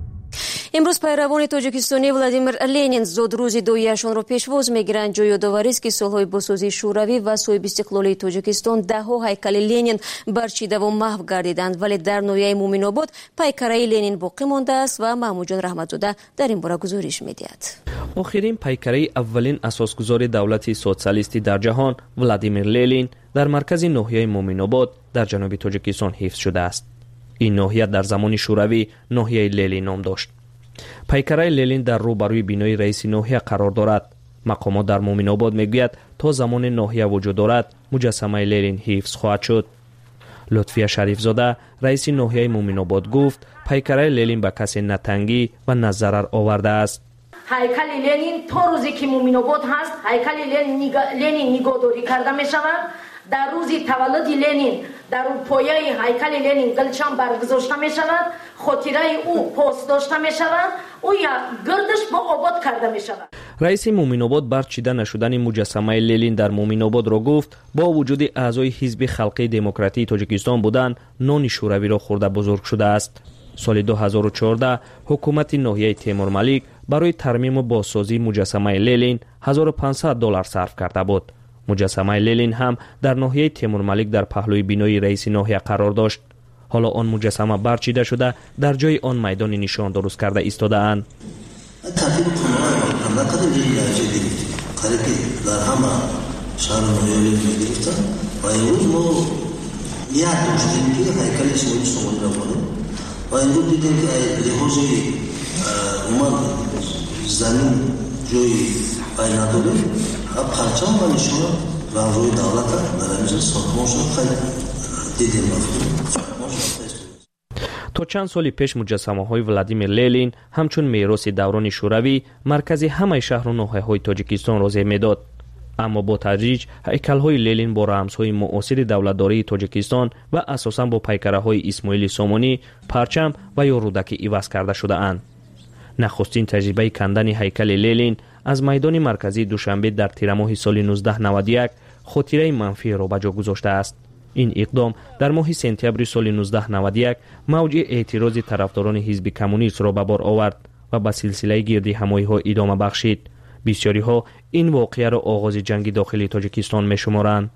имрӯз пайравони тоҷикистонӣ Владимир Ленин зодрӯзи доияшонро пешвоз мегиранд. ҷо ёдоварист ки солҳои босозии шӯравӣ ва соҳиби истиқлолии Тоҷикистон даҳҳо ҳайкали Ленин барчидаву маҳв гардиданд, вале дар ноҳияи Муминобод пайкараи Ленин боқӣ мондааст ва Маҳмудҷон Раҳматзода дар ин бора гузориш медиҳад. охирин пайкараи аввалин асосгузори давлати социалистӣ дар ҷаҳон Владимир Ленин дар маркази ноҳияи Муминобод дар ҷануби Тоҷикистон ҳифз шудааст. ин ноҳия дар замони шӯравӣ ноҳияи Ленин ном дошт. пайкараи Ленин дар рӯбарӯи бинои раиси ноҳия қарор дорад. мақомот дар Муминобод мегӯяд то замони ноҳия вуҷуд дорад муҷассамаи Ленин ҳифз хоҳад шуд. лутфия Шарифзода раиси ноҳияи Муминобод гуфт пайкараи Ленин ба касе на тангӣ ва на зарар овардааст. ҳайкали Ленин то рӯзе ки Муминобод ҳаст, ҳайкали Ленин нигоҳдорӣ карда мешавад. дар рӯзи таваллуди Ленин дар пояи ҳайкали Ленин гулчан баргузошта мешавад, хотираи ӯ посдошта мешавад, ӯ як гирдаш бо обод карда мешавад. раиси Муминобод барчида нашудани муҷассамаи Ленин дар Муминободро гуфт бо вуҷуди аъзои ҳизби халқии демократии Тоҷикистон будан нони шӯравиро хӯрда бузург шудааст. соли 2014 ҳукумати ноҳияи Темурмалик барои тармиму бозсозии муҷассамаи Ленин $1500 сарф карда буд. муҷассамаи Ленин ҳам дар ноҳияи Темурмалик дар паҳлӯи бинои раиси ноҳия қарор дошт. ҳоло он муҷассама барчида шуда дар ҷои он майдони нишон дуруст карда истодаанд. و امروز دیدیم که لحاظ زمین جای پای نداره پرچم و نشان رمزوی دولت در اینجا ساختمان شد خیلی دیدیم то чанд соли пеш муҷассамаҳои Владимир Ленин ҳамчун мероси даврони шӯравӣ маркази ҳамаи шаҳру ноҳияҳои Тоҷикистонро зеб медод. аммо бо тадриҷ ҳайкалҳои Ленин бо рамзҳои муосири давлатдории Тоҷикистон ва асосан бо пайкараҳои Исмоили Сомонӣ парчам ва ё рӯдакӣ иваз карда шудаанд. нахустин таҷрибаи кандани ҳайкали Ленин аз майдони марказии Душанбе дар тирамоҳи соли 1991 хотираи манфиеро ба ҷо гузоштааст. ин иқдом дар моҳи сентябри соли 1991 мавҷи эътирози тарафдорони ҳизби коммунистро ба бор овард ва ба силсилаи гирдиҳамоиҳо идома бахшид. бисёриҳо ин воқеаро оғози ҷанги дохилии Тоҷикистон мешуморанд.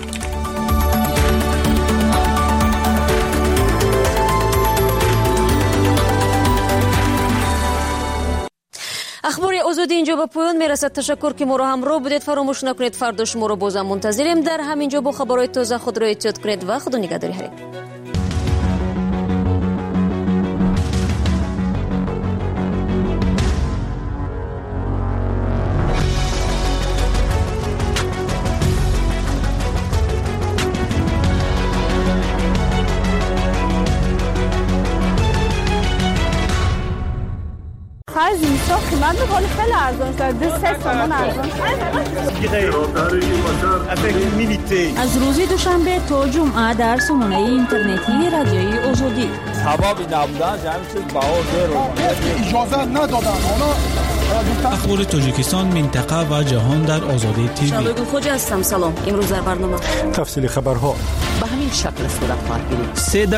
ахбори озодӣ инҷо ба поён мерасад. ташаккур ки моро ҳамроҳ будед. фаромӯш накунед фардо шуморо бозам мунтазирем. дар ҳамин ҷо бо хабарҳои тоза худро эҳтиёт кунед ва худо нигаҳдорӣ ҳаред. آخر زمستان قیمت بود حالا خیلی ارزان شد 2-3 تومان ارزان از روز دوشنبه تا جمعه در سامانه اینترنتی رادیوی آزادی سبب نبودن جمع چیز بها اجازه ندادن اخبار تاجیکستان منطقه و جهان در آزادی تیوی. شبگون خوجا هستم. سلام. امروز در برنامه تفصیل خبرها به همین شکل صورت میگیریم.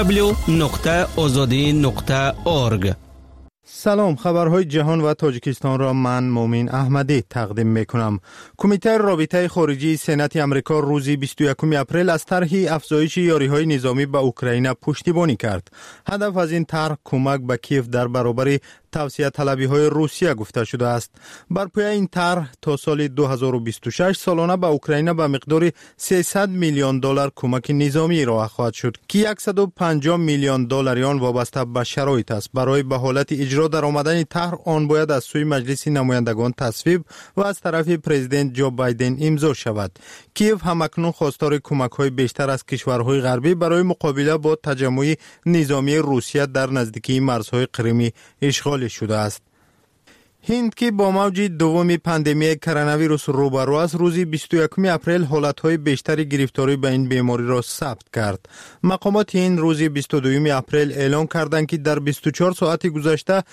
www.azadi.org. سلام، خبرهای جهان و تاجیکستان را من مومین احمدی تقدیم میکنم. کمیته رابطه خارجی سنات آمریکا روز 21 اپریل از طرح افزایش یاریهای نظامی به اوکراین پشتیبانی کرد. هدف از این طرح کمک به کیف در برابر توسعه طلبی های روسیه گفته شده است. بر پایه این طرح تا سال 2026 سالانه به اوکراین به مقدار 300 میلیون دلار کمک نظامی ارائه خواهد شد که 150 میلیون دلار آن وابسته به شرایط است. برای به حالت اجرا در آمدن طرح آن باید از سوی مجلس نمایندگان تصویب و از طرف پرزیدنت جو بایدن امضا شود. کیف همکنون خواستار کمک های بیشتر از کشورهای غربی برای مقابله با تجمع نظامی روسیه در نزدیکی مرزهای قرمی اشغال شده است. هند که با موج دوم پاندمی کرونا ویروس روبرو است، روز 21 اپریل حالتهای بیشتری گرفتاری به این بیماری را ثبت کرد. مقامات هند روز 22 اپریل اعلام کردند که در 24 ساعت گذشته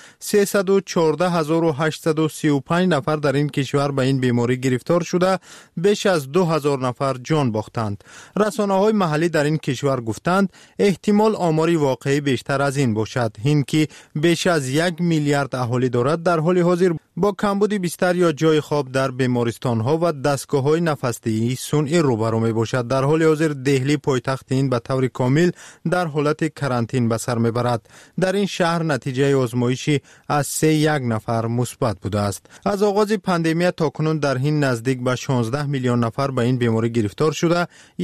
314,835 نفر در این کشور به این بیماری گرفتار شده، بیش از 2000 نفر جان باختند. رسانه‌های محلی در این کشور گفتند احتمال آماری واقعی بیشتر از این باشد. هند که بیش از 1 میلیارد اهالی دارد، در حال حاضر با کمبود بیستر یا جای خواب در بیمارستان‌ها و دستگاه‌های نفس‌دهی صنعی روبرو می‌باشد. در حال حاضر دهلی پایتخت هند به طور کامل در حالت کرانتین به سر می‌برد. در این شهر نتیجه آزمایشی از 3 نفر مثبت بوده است. از آغاز پاندمی تاکنون در هند نزدیک به 16 میلیون نفر به این بیماری گرفتار شده،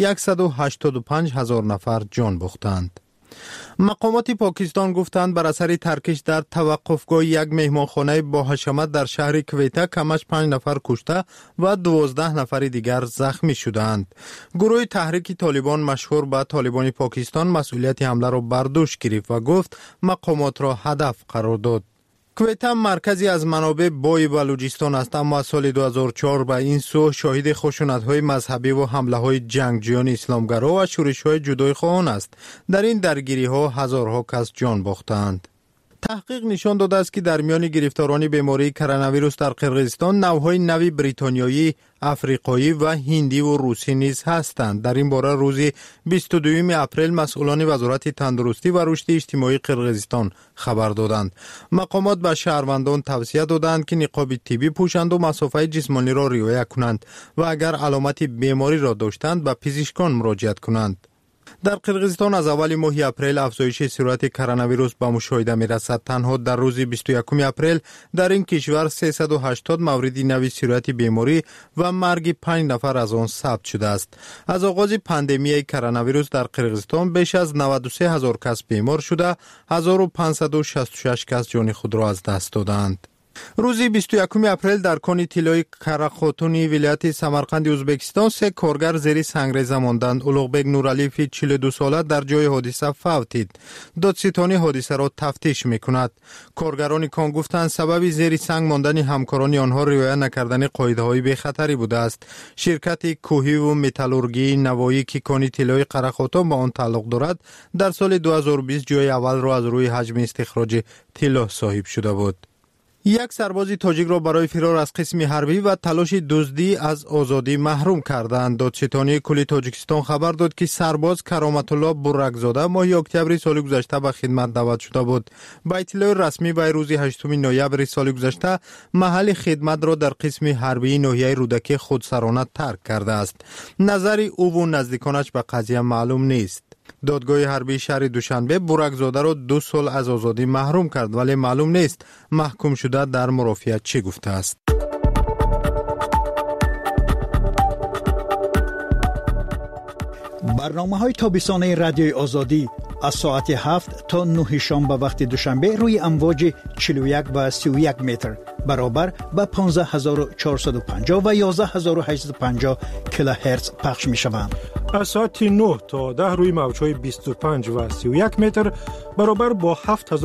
185,000 نفر جان باختند. مقامات پاکستان گفتند بر اثر ترکش در توقفگاه یک مهمانخانه با حشمت در شهر کویته کمش 5 نفر کشته و 12 نفر دیگر زخمی شدند. گروه تحریک طالبان مشهور به طالبان پاکستان مسئولیت حمله را بر دوش گرفت و گفت مقامات را هدف قرار داد. کویته مرکزی از منابع بای بلوچستان است، اما از سال 2004 به این سو شاهد خشونت‌های مذهبی و حمله‌های جنگجویان اسلامگرا و شورش‌های جدایخواهان است. در این درگیری‌ها هزارها کس جان باختند. تحقیق نشان داده است که در میان گرفتاران بیماری کرونا ویروس در قرقیزستان نوع‌های نوی بریتانیایی، افریقایی و هندی و روسی نیز هستند. در این باره روز 22 اپریل مسئولان وزارت تندرستی و رشد اجتماعی قرقیزستان خبر دادند. مقامات به شهروندان توصیه دادند که نقاب طبی پوشند و مسافه جسمانی را رعایت کنند و اگر علامت بیماری را داشتند به پزشکان مراجعت کنند. در قرقیزستان از اول ماه اپریل افزایش سرعت کرونا ویروس به مشاهده می رسد. تنها در روز 21 اپریل در این کشور 380 مورد نوی سرعت بیماری و مرگ 5 نفر از آن ثبت شده است. از آغاز پاندمی کرونا ویروس در قرقیزستان بیش از 93,000 کس بیمار شده، 1566 کس جان خود را از دست دادند. روز 21 اپریل در کان طلای کرخاتونی ولایت سمرقند ازبکستان 3 کارگر زیر سنگریزه ماندند. اولوغبک نورالیف 42 ساله در جای حادثه فوتید. دادستانی حادثه را تفتیش میکند. کارگران کان گفتند سبب زیر سنگ ماندن همکاران آنها رعایت نکردن قاعده‌های بی خطری بوده است. شرکت کوهی و متالورژی نوایی که کان طلای کرخاتون با آن تعلق دارد در سال 2020 جای اول را از روی حجم استخراج طلا صاحب شده بود. یک سرباز تاجیک را برای فرار از قسم حربی و تلاش دزدی از آزادی محروم کردند. دادستانی کل تاجیکستان خبر داد که سرباز کرامت الله برکزاده ماه اکتبر سال گذشته به خدمت دعوت شده بود. با اطلاع رسمی به روز 8 نوامبر سال گذشته محل خدمت را در قسم حربی ناحیه رودکی خودسرانه ترک کرده است. نظر او و نزدیکانش به قضیه معلوم نیست. دادگاه حربی شهر دوشنبه برکزاده را 2 سال از آزادی محروم کرد، ولی معلوم نیست محکوم شده در مرافعه چی گفته است. برنامه‌های تابستانه رادیوی آزادی از ساعت 7 تا 9 شام به وقت دوشنبه روی امواج 41 و 31 متر برابر به 15450 و 11850 کیلوهرتز پخش می شوند. از ساعت 9 تا 10 روی موج‌های 25 و 31 متر برابر با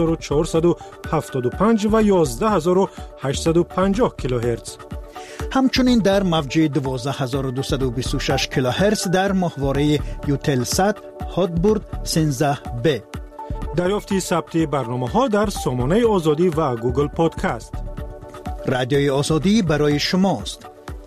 7475 و 11850 کیلوهرتز. همچنین در موج 12226 کیلوهرتز در ماهواره یوتلسات هاتبورد 13B. دریافت ثبت برنامه‌ها در سامانه آزادی و گوگل پادکست. رادیوی آزادی برای شماست.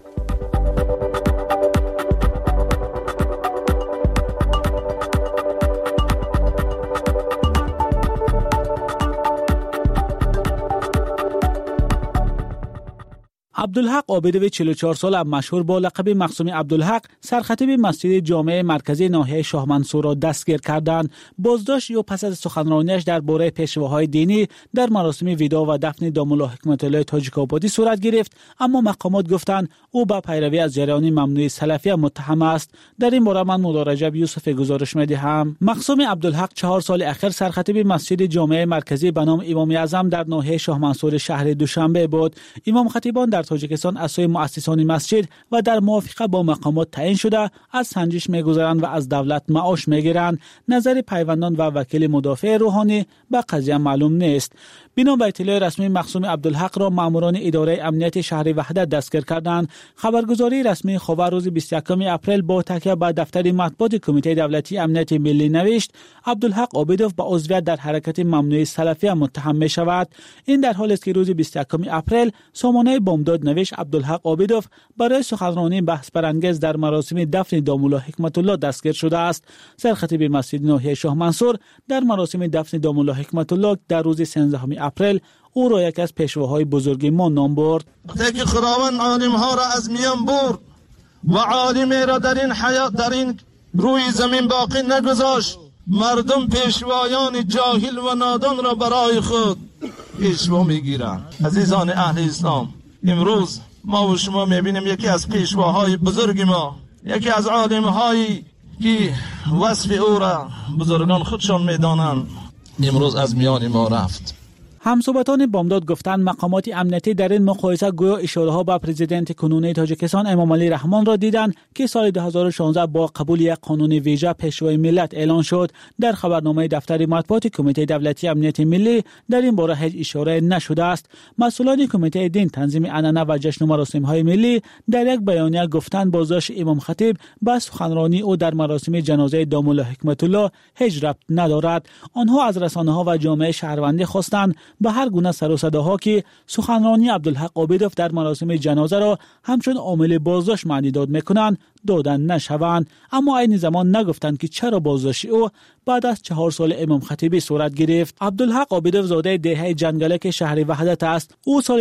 عبدالحق عابدوی 44 ساله مشهور با لقب مقسوم عبدالحق سرخطیب مسجد جامع مرکزی ناحیه شاه منصور را دستگیر کردند. بازداشت او پس از سخنرانیش درباره پیشواهای دینی در مراسم ویدا و دفن دامالله حکمت الله تاجیک‌آبادی صورت گرفت، اما مقامات گفتند او به پیروی از جریان ممنوع سلفی متهم است. در این باره من مدارجب یوسف گزارش می‌دهم. مقسوم عبدالحق 4 سال اخیر سرخطیب مسجد جامع مرکزی به نام امام اعظم در ناحیه شاه منصور شهر دوشنبه بود. امام خطیبان در تاجیکستان از سوی مؤسسان مسجد و در موافقه با مقامات تعیین شده از سنجش می‌گذرند و از دولت معاش می‌گیرند. نظر پیوندان و وکیل مدافع روحانی به قضیه معلوم نیست. بنا به اطلاع رسمی مقسوم عبدالحق را ماموران اداره امنیت شهر وحدت دستگیر کردند. خبرگزاری رسمی خبر روز 21 اپریل با تکیه به دفتر مطبوعات کمیته دولتی امنیت ملی نوشت عبدالحق عابدوف به عضویت در حرکت ممنوع سلفی متهم می شود. این در حالی است که روز 21 اپریل سامانه بامداد نوشت عبدالحق عابدوف برای سخنرانی بحث برانگیز در مراسم دفن دامالله حکمت الله دستگیر شده است. سرخطیب مسجد ناحیه شاه منصور در مراسم دفن دامالله حکمت الله در روز 13 اپریل او را یکی از پیشواهای بزرگ ما نام برد. وقتی که خداوند عالم‌ها را از میان برد و عالمی را در این حیات در این روی زمین باقی نگذاشت، مردم پیشوایان جاهل و نادان را برای خود پیشوا میگیرند. عزیزان اهل اسلام، امروز ما و شما میبینیم یکی از پیشواهای بزرگ ما، یکی از عالم‌هایی که وصف او را بزرگان خودشان میدانند، امروز از میان ما رفت. همصحبتان بامداد گفتند مقامات امنیتی در این مقایسه گویا اشاره‌ها به پرزیدنت کنونی تاجیکستان امام علی رحمان را دیدند که سال 2016 با قبول یک قانون ویژه پیشوای ملت اعلان شد. در خبرنامه دفتر مطبوعات کمیته دولتی امنیت ملی در این باره هیچ اشاره نشده است. مسئولان کمیته دین، تنظیم عنعنه و جشن و مراسم‌های ملی در یک بیانیه گفتند بازداشت امام خطیب به سخنرانی او در مراسم جنازه دامالله حکمت الله هیچ ربط ندارد. آنها از رسانه‌ها و جامعه شهروندی خواستند به هر گونه سر و صداها که سخنرانی عبدالحق عابدوف در مراسم جنازه را همچون عامل بازداشت معنی داد میکنند دادن نشوند، اما عین زمان نگفتند که چرا بازداشت او بعد از 4 سال امام خطیبی صورت گرفت. عبدالحق عابدوف زاده دهه جنگلک شهر وحدت است. او سال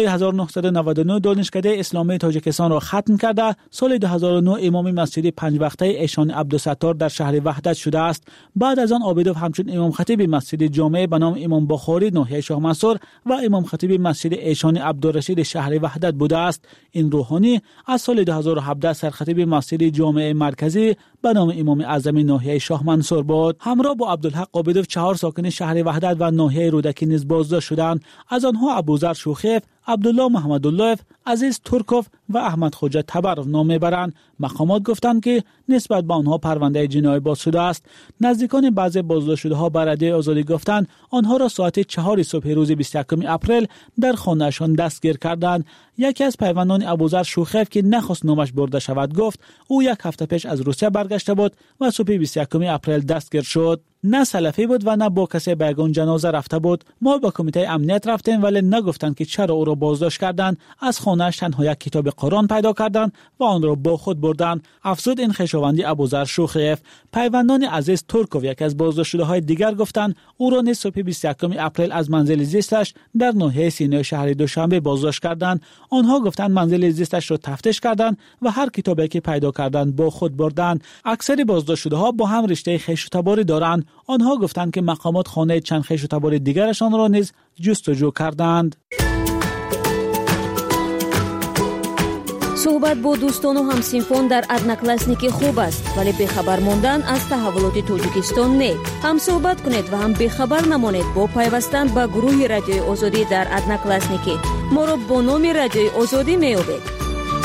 1999 دانشکده اسلامی تاجیکستان را ختم کرده. سال 2009 امام مسجد 5 وقته ایشان عبدالستار در شهر وحدت شده است. بعد از آن عابدوف همچون امام خطیب مسجد جامع به نام امام بخاری ناحیه شاه منصور و امام خطیب مسجد ایشان عبدالرشید شهر وحدت بوده است. این روحانی از سال 2017 سرخطیب مسجد جامع مرکزی به نام امام اعظم ناحیه شاه منصور بود. همراه با عبدالحق عابدوف 4 ساکن شهر وحدت و ناحیه رودکی نیز بازداشت شدند. از آنها ابوذر شوخیف، عبدالله محمدالله، عزیز ترکوف و احمد خوجه تبرو نام میبرند. مقامات گفتند که نسبت به آنها پرونده جنایی باز شده است. نزدیکان بعضی بازداشت شده ها به رادیوی آزادی گفتند آنها را ساعت 4 صبح روز 21 اپریل در خانه‌شان دستگیر کردند. یکی از پیوندان ابوذر شوخیف که نخواست نامش برده شود گفت او 1 هفته پیش از روسیه برگشته بود و صبح 21 اپریل دستگیر شد. نه سلفی بود و نه با کسی به یگان جنازه رفته بود. ما با کمیته امنیت رفتیم ولی نگفتند که چرا او را بازداشت کردند. از خانه‌اش تنها یک کتاب قرآن پیدا کردند و آن را با خود بردند. افزود این خویشاوندی ابوذر شوخیف. پیوندان عزیز ترکوف یک از بازداشت شده‌های دیگر گفتند او را نیز صبح 21 اپریل از منزل زیستش در ناحیه سینه شهر دوشنبه بازداشت کردند. آنها گفتند منزل زیستش را تفتیش کردند و هر کتابی که پیدا کردند با خود بردند. اکثر بازداشت شده‌ها با هم رشته خویش و تباری دارند. آنها گفتند که مقامات خانه چند خویش و تبار دیگرشان را نیز جستجو کردند. صحبت با دوستان و همسینفان در ادناکلاسنیکی خوب است، ولی بخبر ماندن از تحولات تاجیکستان نه. هم صحبت کنید و هم بخبر نمانید با پیوستن به گروه رادیوی آزادی در ادناکلاسنیکی. ما را با نام رادیوی آزادی می‌یابید.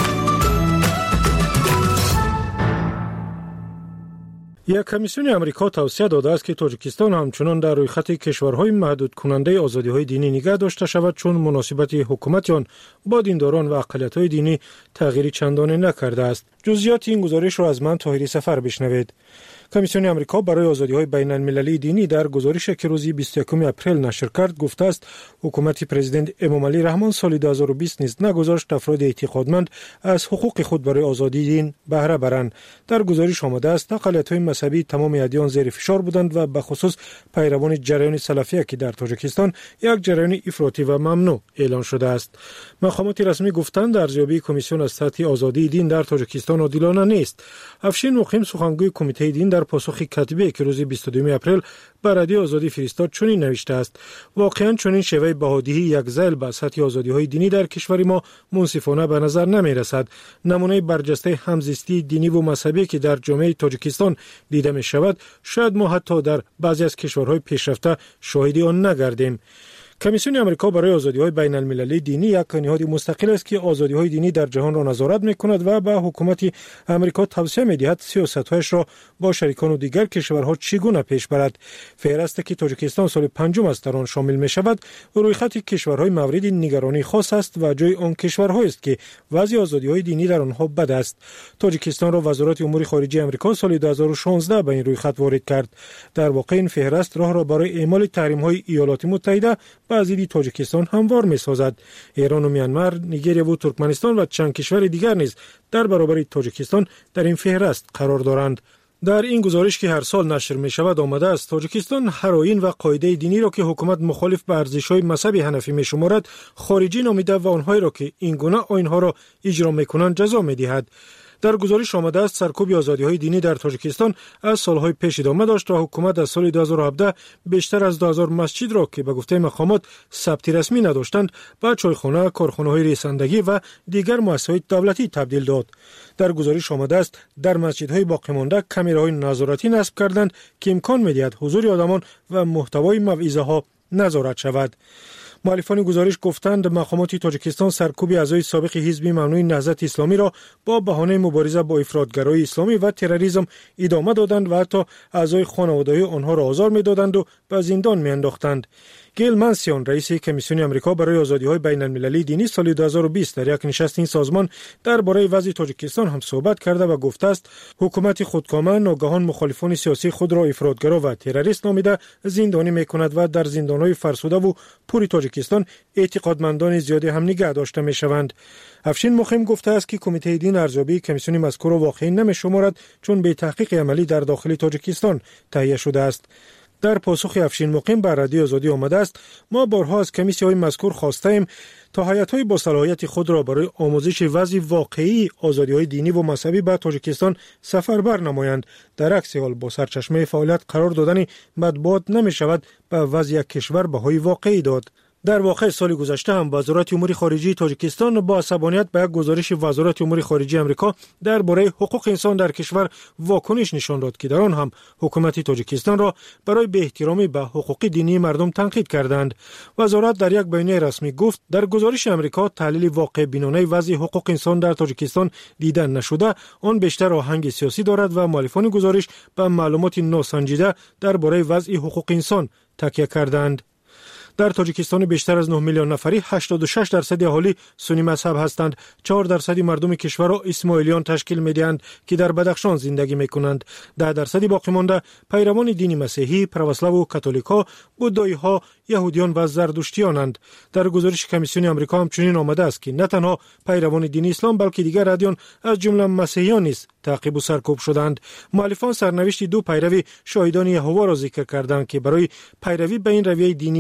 یک کمیسیون آمریکا توصیه داده است که تاجیکستان همچنان در روی خط کشورهای محدود کننده آزادی‌های دینی نگه داشته شود، چون مناسبت حکومت آن با دینداران و اقلیت‌های دینی تغییری چندانی نکرده است. جزئیات این گزارش را از من طاهری سفر بشنوید. کمیسیون آمریکا برای آزادی‌های بین‌المللی دینی در گزارشی که روز 21 اپریل نشر کرد گفته است حکومت پرزیدنت امامعلی رحمان سال 2020 نیز نگذاشت افراد اعتقادمند از حقوق خود برای آزادی دین بهره برند. در گزارش آمده است اقلیت‌های مذهبی تمام ادیان زیر فشار بودند و به خصوص پیروان جریان سلفیه که در تاجیکستان یک جریان افراطی و ممنوع اعلان شده است. مقامات رسمی گفتند ارزیابی کمیسیون از سطح آزادی دین در تاجیکستان عادلانه نیست. افشین مقیم سخنگوی کمیته دین در پاسخ کتبی که روز 22 اپریل به رادیو آزادی فرستاد چنین نوشته است: واقعا چنین شیوه بهادهی یک ذیل به سطح آزادی‌های دینی در کشور ما منصفانه به نظر نمی‌رسد. نمونه برجسته همزیستی دینی و مذهبی که در جامعه تاجیکستان دیده می‌شود شاید ما حتی در بعضی از کشورهای پیشرفته شاهد آن نگردیم. کمیسیون آمریکا برای آزادی‌های بین‌المللی دینی یک نهاد مستقل است که آزادی‌های دینی در جهان را نظارت می‌کند و به حکومت آمریکا توصیه می‌دهد سیاست‌هایش را با شریکان و دیگر کشورها چگونه پیش برد. فهرستی که تاجیکستان سال پنجم است در آن شامل می‌شود روی خط کشورهای مورد نگرانی خاص است و جای آن کشورهایی است که وضع آزادی‌های دینی در آنها بد است. تاجیکستان را وزارت امور خارجه آمریکا سال 2016 به این روی خط وارد کرد. در واقع این فهرست راه را برای اعمال تحریم‌های ایالات متحده به ضد تاجیکستان هموار می‌سازد. ایران و میانمار، نیجریه و ترکمنستان و چند کشور دیگر نیز در برابر تاجیکستان در این فهرست قرار دارند. در این گزارش که هر سال نشر می شود آمده است تاجیکستان هر آیین و قاعده دینی را که حکومت مخالف به ارزش‌های مذهبی حنفی می شمارد خارجی نامیده و آنهایی را که این گونه آیین‌ها را اجرا می‌کنند جزا می‌دهد. در گزارش آمده است سرکوب آزادی‌های دینی در تاجیکستان از سالهای پیش ادامه داشت و حکومت از سال 2017 بیشتر از 2000 مسجد را که به گفته مقامات ثبت رسمی نداشتند به چایخانه، کارخانه‌های رساندگی و دیگر مؤسسات دولتی تبدیل داد. در گزارش آمده است در مسجدهای باقی مانده کامراهای نظارتی نصب کردند که امکان می‌دهد حضور آدمان و محتوای موعظه‌ها نظارت شود. مؤلفان گزارش گفتند مقامات تاجیکستان سرکوب اعضای سابق حزب ممنوع نهضت اسلامی را با بهانه مبارزه با افراطگرایی اسلامی و تروریسم ادامه دادند و حتی اعضای خانواده آنها را آزار می‌دادند و به زندان می‌انداختند. گیل منسیون رئیس کمیسیون آمریکا برای آزادی‌های بین‌المللی دینی سال 2020 در یک نشست این سازمان درباره وضع تاجیکستان هم صحبت کرده و گفته است حکومت خودکامه ناگهان مخالفان سیاسی خود را افراطگرا و تروریست نامیده زندانی می‌کند و در زندان‌های فرسوده و پوری تاجیکستان اعتقادمندان زیادی هم نگه داشته می‌شوند. افشین مقیم گفته است که کمیته دین ارزیابی کمیسیون مذکور را واقعی نمی‌شمارد چون به تحقیق عملی در داخل تاجیکستان تهیه شده است. در پاسخ افشین مقیم بر رادیو آزادی آمده است ما بارها از کمیسی‌های مذکور خواستیم تا هیئت‌های با صلاحیت خود را برای آموزش وضع واقعی آزادی‌های دینی و مذهبی به تاجیکستان سفربر نمایند. در عکس حال با سرچشمه فعالیت قرار دادن مطبوعات نمی‌شود به وضع کشور بهای واقعی داد. در واقع سال گذشته هم وزارت امور خارجه تاجیکستان با عصبانیت به گزارش وزارت امور خارجه آمریکا درباره حقوق انسان در کشور واکنش نشان داد که در آن هم حکومت تاجیکستان را برای بی احترامی به حقوق دینی مردم تنقید کردند. وزارت در یک بیانیه رسمی گفت در گزارش آمریکا تحلیل واقع بینانه وضع حقوق انسان در تاجیکستان دیده نشده، آن بیشتر آهنگ سیاسی دارد و مؤلفان گزارش به معلومات ناسنجیده درباره وضع حقوق انسان تکیه کردند. در تاجیکستان بیشتر از 9 میلیون نفری 86% اهالی سنی مذهب هستند. 4% مردم کشور را اسماعیلیان تشکیل می‌دهند که در بدخشان زندگی می‌کنند. 10% باقی مانده پیروان دین مسیحی، پروسلاو و کاتولیک‌ها، بودایی‌ها، یهودیان و زردشتیانند. در گزارش کمیسیون آمریکا همچنین آمده است که نه تنها پیروان دین اسلام بلکه دیگر ادیان از جمله مسیحیان نیز تعقیب و سرکوب شدند. مؤلفان سرنوشت دو پیرو شاهدان یهوه را ذکر کردند که برای پیروی به این رویه دینی مسیحی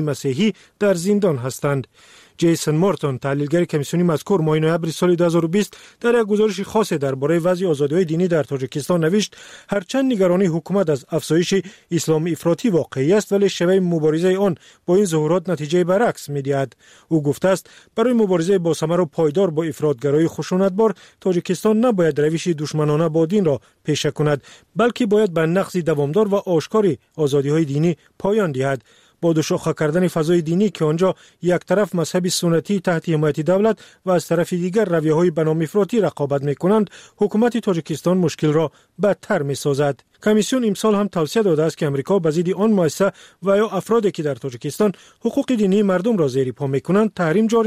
فرهنگی در زندان هستند. جیسن مورتون تحلیلگر کمیسیونی مذکور ماه نوامبر سال 2020 در یک گزارش خاص درباره وضع آزادی‌های دینی در تاجیکستان نوشت هرچند نگرانی حکومت از افزایش اسلام افراطی واقعی است ولی شیوه مبارزه آن با این ظهورات نتیجه برعکس می‌دهد. او گفته است برای مبارزه با ثمر و پایدار با افراطگرایی خشونتبار تاجیکستان نباید روش دشمنانه با دین را پیشه کند بلکه باید به نقض دوامدار و آشکار آزادی‌های دینی پایان دهد. با دوشاخه کردن فضای دینی که آنجا یک طرف مذهب سنتی تحت حمایت دولت و از طرف دیگر رویه‌های به نام افراطی رقابت می‌کنند، حکومت تاجیکستان مشکل را بدتر می‌سازد. کمیسیون امسال هم توصیه داده است که امریکا به ضد آن مؤسسه و یا افرادی که در تاجیکستان حقوق دینی مردم را زیر پا می‌کنند تحریم جاری